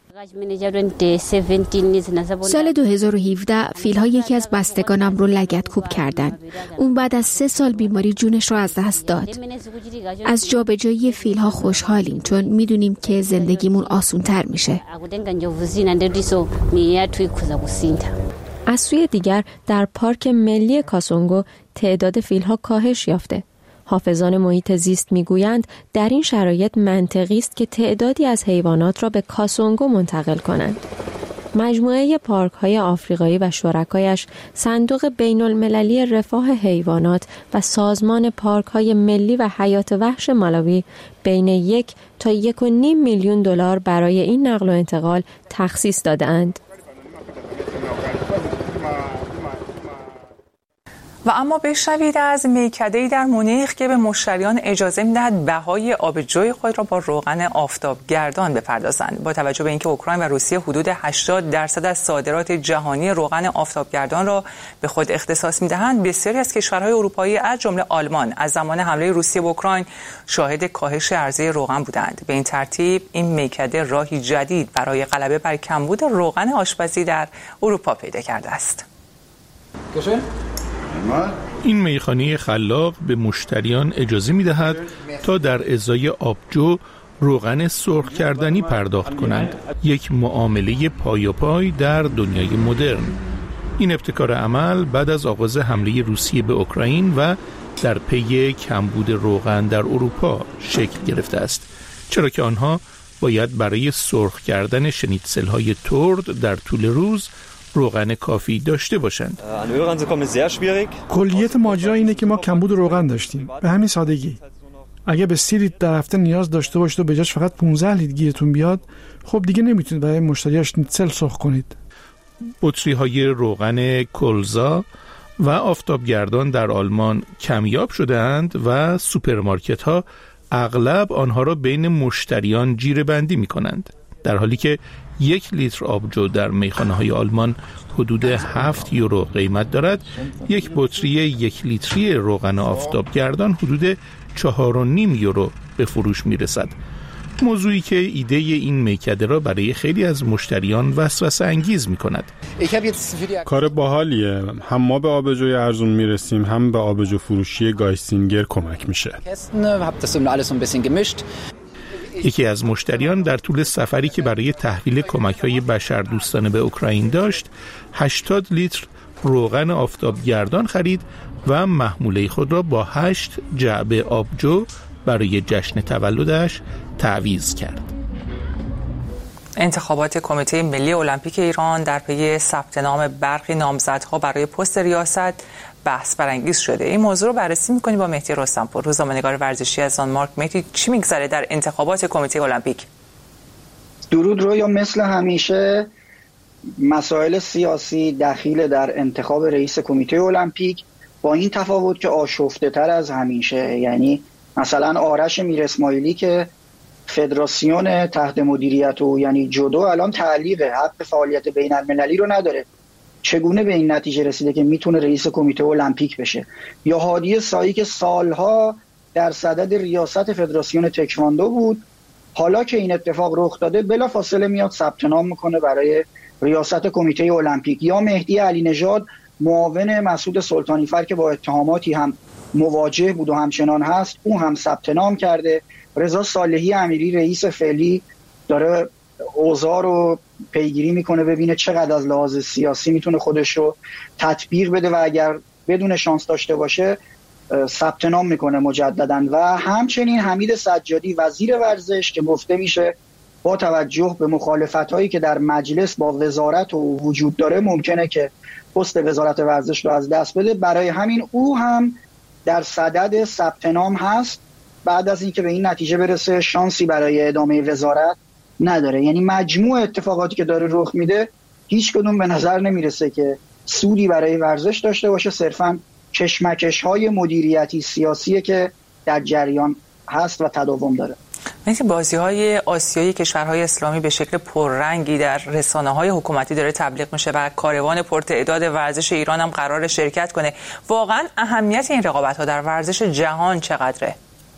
S25: سال 2017 فیل‌ها یکی از بستگانم رو لگدکوب کردند. اون بعد از 3 سال بیماری جونش رو از دست داد. از جابجایی فیل‌ها خوشحالیم چون میدونیم که زندگیمون آسون‌تر میشه.
S23: از سوی دیگر در پارک ملی کاسونگو تعداد فیل‌ها کاهش یافته. حافظان محیط زیست میگویند در این شرایط منطقی است که تعدادی از حیوانات را به کاسونگو منتقل کنند. مجموعه پارک‌های آفریقایی و شرکایش صندوق بین‌المللی رفاه حیوانات و سازمان پارک‌های ملی و حیات وحش مالاوی بین 1 تا 1.5 میلیون دلار برای این نقل و انتقال تخصیص داده‌اند.
S1: و اما بشنوید از میکده‌ای در مونیخ که به مشتریان اجازه می‌دهد بهای آبجوی خود را با روغن آفتابگردان بپردازند. با توجه به اینکه اوکراین و روسیه حدود 80% از صادرات جهانی روغن آفتابگردان را به خود اختصاص می‌دهند، بسیاری از کشورهای اروپایی از جمله آلمان از زمان حمله روسیه به اوکراین شاهد کاهش عرضه روغن بودند. به این ترتیب این میکده راهی جدید برای غلبه بر کمبود روغن آشپزی در اروپا پیدا کرده است.
S2: این میخانه خلاق به مشتریان اجازه می‌دهد تا در ازای آبجو روغن سرخ کردنی پرداخت کنند، یک معامله پای در دنیای مدرن. این ابتکار عمل بعد از آغاز حمله روسیه به اوکراین و در پی کمبود روغن در اروپا شکل گرفته است، چرا که آنها باید برای سرخ کردن شنیتسل‌های ترد در طول روز روغن کافی داشته باشند.
S3: کلیت ماجرا اینه که ما کمبود روغن داشتیم، به همین سادگی. اگه به 30 لیتر در هفته نیاز داشته باشید و به جاش فقط 15 لیتر گیرتون بیاد، خب دیگه نمیتونید برای مشتریاش شنیتسل سرخ کنید.
S2: بطری‌های روغن کلزا و آفتابگردان در آلمان کمیاب شده‌اند و سوپرمارکت‌ها اغلب آنها را بین مشتریان جیره‌بندی می‌کنند، در حالی که 1 لیتر آبجو در میخانه‌های آلمان حدود 7 یورو قیمت دارد. یک بطری 1 لیتری روغن آفتابگردان حدود 4.5 یورو به فروش میرسد. موضوعی که ایده این میکده را برای خیلی از مشتریان وسوسه انگیز می‌کند.
S4: کار باحالیه، هم ما به آبجوی ارزون میرسیم، هم به آبجو فروشی گایسینگر کمک میشه.
S2: یکی از مشتریان در طول سفری که برای تحویل کمک‌های بشردوستانه به اوکراین داشت، 80 لیتر روغن آفتابگردان خرید و محموله خود را با 8 جعبه آبجو برای جشن تولدش تعویض کرد.
S1: انتخابات کمیته ملی المپیک ایران در پی ثبت نام برخی نامزدها برای پست ریاست بحث برانگیز شده. این موضوع رو بررسی می‌کنیم با مهدی رستمپور، روزنامه‌نگار ورزشی از دانمارک. مهدی، چی می‌گذره در انتخابات کمیته المپیک؟
S5: درود رو، یا مثل همیشه مسائل سیاسی دخیل در انتخاب رئیس کمیته المپیک، با این تفاوت که آشفته‌تر از همیشه. یعنی مثلا آرش میر اسماعیلی که فدراسیون تحت مدیریت و یعنی جودو الان تعلیقه، حق فعالیت بین‌المللی رو نداره، چگونه به این نتیجه رسیده که میتونه رئیس کمیته المپیک بشه؟ یا هادی سایی که سالها در صدد ریاست فدراسیون تکواندو بود، حالا که این اتفاق رخ داده بلافاصله میاد ثبت نام میکنه برای ریاست کمیته المپیک. یا مهدی علی نژاد معاون مسعود سلطانی فر که با اتهاماتی هم مواجه بود و همچنان هست، اون هم ثبت نام کرده. رضا صالحی امیری رئیس فعلی داره اوضاع رو پیگیری میکنه ببینه چقدر از لحاظ سیاسی میتونه خودش رو تطبیق بده و اگر بدون شانس داشته باشه ثبت نام میکنه مجددا. و همچنین حمید سجادی وزیر ورزش که گفته میشه با توجه به مخالفت‌هایی که در مجلس با وزارت و وجود داره ممکنه که پست وزارت ورزش رو از دست بده، برای همین او هم در صدد ثبت نام هست. بعد از اینکه به این نتیجه برسه شانسی برای ادامه وزارت نداره. یعنی مجموع اتفاقاتی که داره رخ میده هیچ کدوم به نظر نمیرسه که سودی برای ورزش داشته باشه، صرفاً کشمکش‌های مدیریتی سیاسیه که در جریان هست و تداوم داره.
S1: مثل بازی‌های آسیایی کشورهای اسلامی به شکل پررنگی در رسانه‌های حکومتی داره تبلیغ میشه و کاروان پرتعداد ورزش ایران هم قرار شرکت کنه. واقعاً اهمیت این رقابت‌ها در ورزش جهان چقدره؟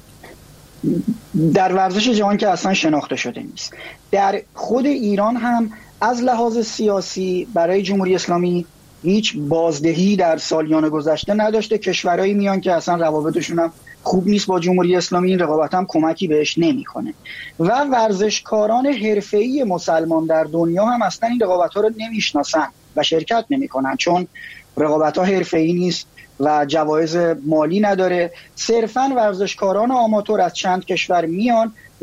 S5: در ورزش جهان که اصلا شناخته شده نیست. در خود ایران هم از لحاظ سیاسی برای جمهوری اسلامی هیچ بازدهی در سالیان گذشته نداشته. کشورهایی میان که اصلا روابطشون هم خوب نیست با جمهوری اسلامی، این رقابت هم کمکی بهش نمیکنه. و ورزشکاران حرفه‌ای مسلمان در دنیا هم اصلا این رقابت‌ها رو نمیشناسن و شرکت نمیکنن، چون رقابت‌ها حرفه‌ای نیست و جوایز مالی نداره. صرفاً ورزشکاران آماتور از چند کشور میان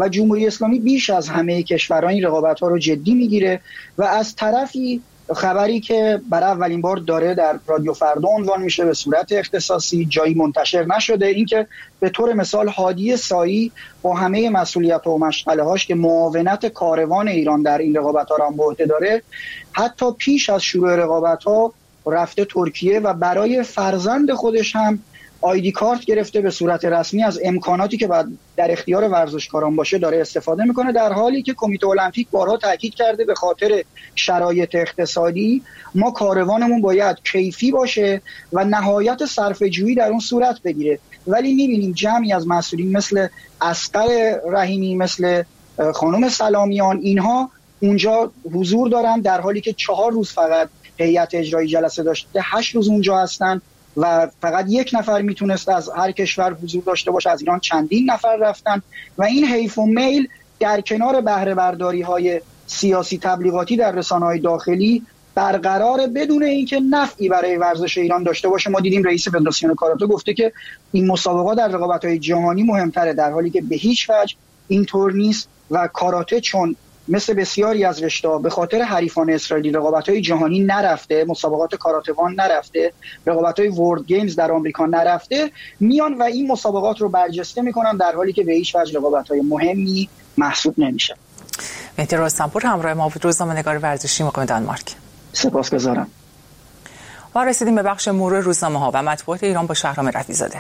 S5: و جمهوری اسلامی بیش از همه کشورها این رقابت‌ها رو جدی میگیره و از طرفی خبری که برای اولین بار داره در رادیو فردا عنوان میشه به صورت اختصاصی، جایی منتشر نشده، اینکه به طور مثال هادی سایی با همه مسئولیت و مشغله‌هاش که معاونت کاروان ایران در این رقابت‌ها را به عهده داره، حتی پیش از شروع رقابت‌ها رفته ترکیه و برای فرزند خودش هم آیدی کارت گرفته، به صورت رسمی از امکاناتی که بعد در اختیار ورزشکاران باشه داره استفاده میکنه، در حالی که کمیته المپیک بارها تاکید کرده به خاطر شرایط اقتصادی ما کاروانمون باید کیفی باشه و نهایت صرفه‌جویی در اون صورت بگیره. ولی میبینیم جمعی از مسئولین مثل اصغر رحیمی، مثل خانم سلامیان، اینها اونجا حضور دارن در حالی که 4 روز فقط هیئت اجرایی جلسه داشته، 8 روز اونجا هستن و فقط 1 نفر میتونست از هر کشور حضور داشته باشه. از ایران چندین نفر رفتن و این حیف و میل در کنار بهره برداری های سیاسی تبلیغاتی در رسانه‌های داخلی برقرار بدون اینکه نفعی برای ورزش ایران داشته باشه. ما دیدیم رئیس فدراسیون کاراته گفته که این مسابقات در رقابت‌های جهانی مهمتره، در حالی که به هیچ وجه اینطور نیست و کاراته چون مثل بسیاری از رشته‌ها به خاطر حریفان اسرائیلی رقابت‌های جهانی نرفته، مسابقات کاراته‌وان نرفته، رقابت‌های ورلد گیمز در آمریکا نرفته، میان و این مسابقات رو برجسته می‌کنن در حالی که به هیچ وجه رقابت‌های مهمی محسوب نمیشه.
S1: مهدی رستمپور همراه ما بود، روزنامه‌نگار ورزشی مقیم دانمارک.
S5: سپاسگزارم.
S1: ما رسیدیم به بخش مرور روزنامه‌ها و مطبوعات ایران با شهرام رفیع‌زاده.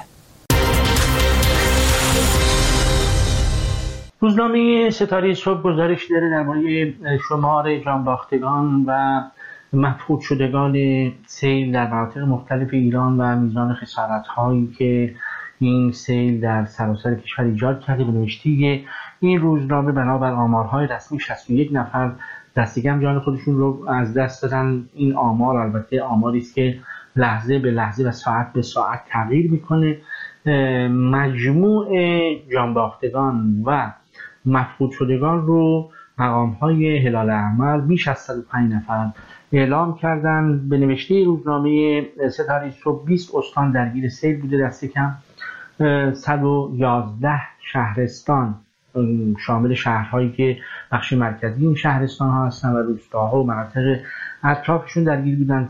S6: روزنامه ستاره صبح گزارش داره درباره شمار جانباختگان و مفقود شدگان سیل در مناطق مختلف ایران و میزان خسارت‌هایی که این سیل در سراسر کشور ایجاد کرده. به نوشته این روزنامه بنابر آمارهای رسمی 61 نفر دستکم جان خودشون رو از دست دادن. این آمار البته آماری است که لحظه به لحظه و ساعت به ساعت تغییر میکنه. مجموع جانباختگان و مفقود شدگان رو مقام‌های هلال احمر بیش از 105 نفر اعلام کردن. به نوشته روزنامه ستاره صبح 20 استان درگیر سیل بوده، دست کم 111 شهرستان شامل شهرهایی که بخش مرکزی این شهرستان ها هستن و روستاها و مناطق اطرافشون درگیر بودن.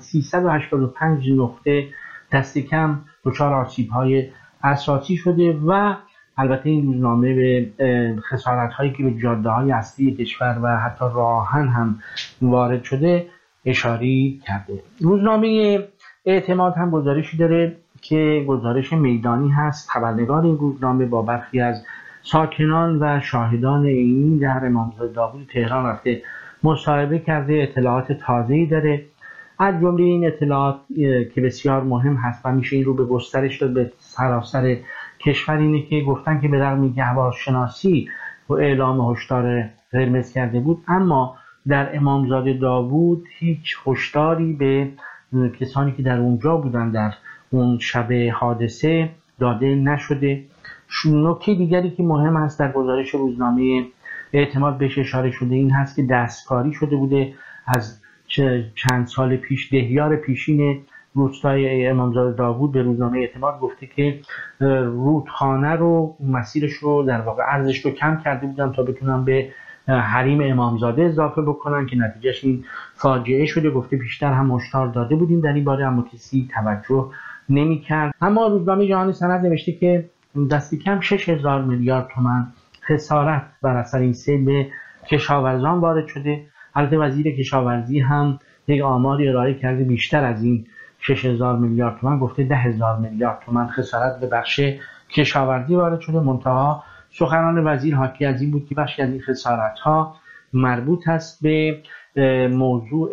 S6: 385 نقطه دست کم دچار آسیب‌های اساسی شده و البته این روزنامه به خسارت‌هایی که به جاده‌های اصلی کشور و حتی راهن هم وارد شده اشاره کرده. روزنامه اعتماد هم گزارشی داره که گزارش میدانی هست. خبرنگار این روزنامه با برخی از ساکنان و شاهدان عینی در امامزاده داوود تهران رفته مصاحبه کرده، اطلاعات تازه‌ای داره. از جمله این اطلاعات که بسیار مهم هست و میشه این رو به گسترش داد به سراسر کشور اینه که گفتن که به رغم اینکه هواشناسی و اعلام هشدار قرمز کرده بود، اما در امامزاده داوود هیچ هشداری به کسانی که در اونجا بودن در اون شب حادثه داده نشده. نکته دیگری که مهم است در گزارش روزنامه اعتماد بهش اشاره شده این هست که دستکاری شده بوده از چند سال پیش. دهیار پیشین روستای امامزاده داوود به روزنامه اعتماد گفته که رودخانه رو مسیرش رو در واقع عرضش رو کم کرده بودن تا بتونن به حریم امامزاده اضافه بکنن که نتیجهش این فاجعه شده. گفته بیشتر هم هشدار داده بودیم در این باره اما کسی توجه نمی‌کرد. اما روزنامه جهانی سند نوشته که دست کم 6000 میلیارد تومان خسارت بر اثر این سیل به کشاورزان وارد شده. البته وزیر کشاورزی هم یک آماری ارائه کرده بیشتر از این 6000 میلیارد تومان، گفته 10000 میلیارد تومان خسارت به بخش کشاورزی وارد شده. منتها سخنان وزیر حاکی از این بود که بخشی از این خسارت‌ها مربوط است به موضوع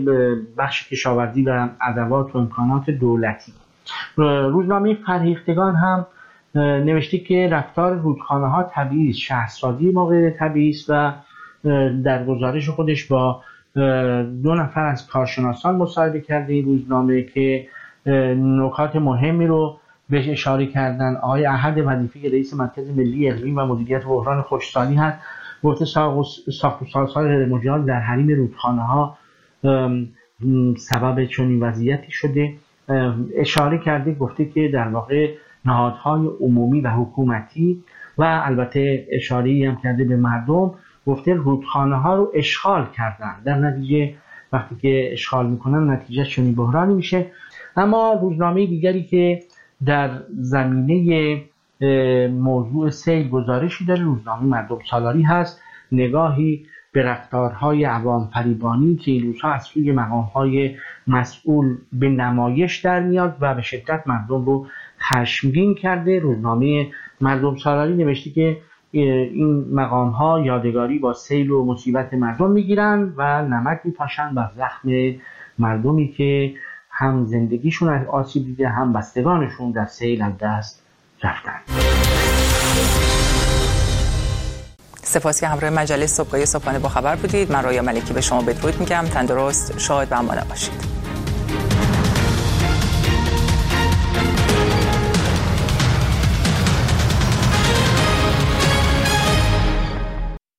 S6: بخش کشاورزی و ادوات و امکانات دولتی. روزنامه فرهیختگان هم نوشته که رفتار رودخانه‌ها طبیعی است، شهرسازی ما غیر طبیعی است و در گزارش خودش با 2 نفر از کارشناسان مصاحبه کرده این روزنامه که نکات مهمی رو بهش اشاره کردن. آقای احد وظیفه رئیس مرکز ملی اقلیم و مدیریت بحران خشکسالی هست، گفته ساخت و سازهای مجاز در حریم رودخانه‌ها سبب چنین وضعیتی شده. اشاره کرده گفته که در واقع نهادهای عمومی و حکومتی و البته اشاره‌ای هم کرده به مردم، گفته رودخانه ها رو اشغال کردن، در نتیجه وقتی که اشغال میکنن نتیجه چنین بحرانی میشه. اما روزنامه دیگری که در زمینه موضوع سیل گزارشی داره، روزنامه مردم سالاری هست، نگاهی به رفتارهای عوام فریبانی که این روزها از سوی مقامهای مسئول به نمایش در میاد و به شدت مردم رو خشمگین کرده. روزنامه مردم سالاری نوشته که این مقامها یادگاری با سیل و مصیبت مردم میگیرن و نمک میپاشن بر زخم مردمی که هم زندگیشون از آسیب دیده، هم بستگانشون در سیل از دست رفتن.
S1: سپاس که همراه مجله صبحگاهی صبحانه با خبر بودید. من رویا ملکی به شما بدرود میگم. تندرست، شاد و امانه باشید.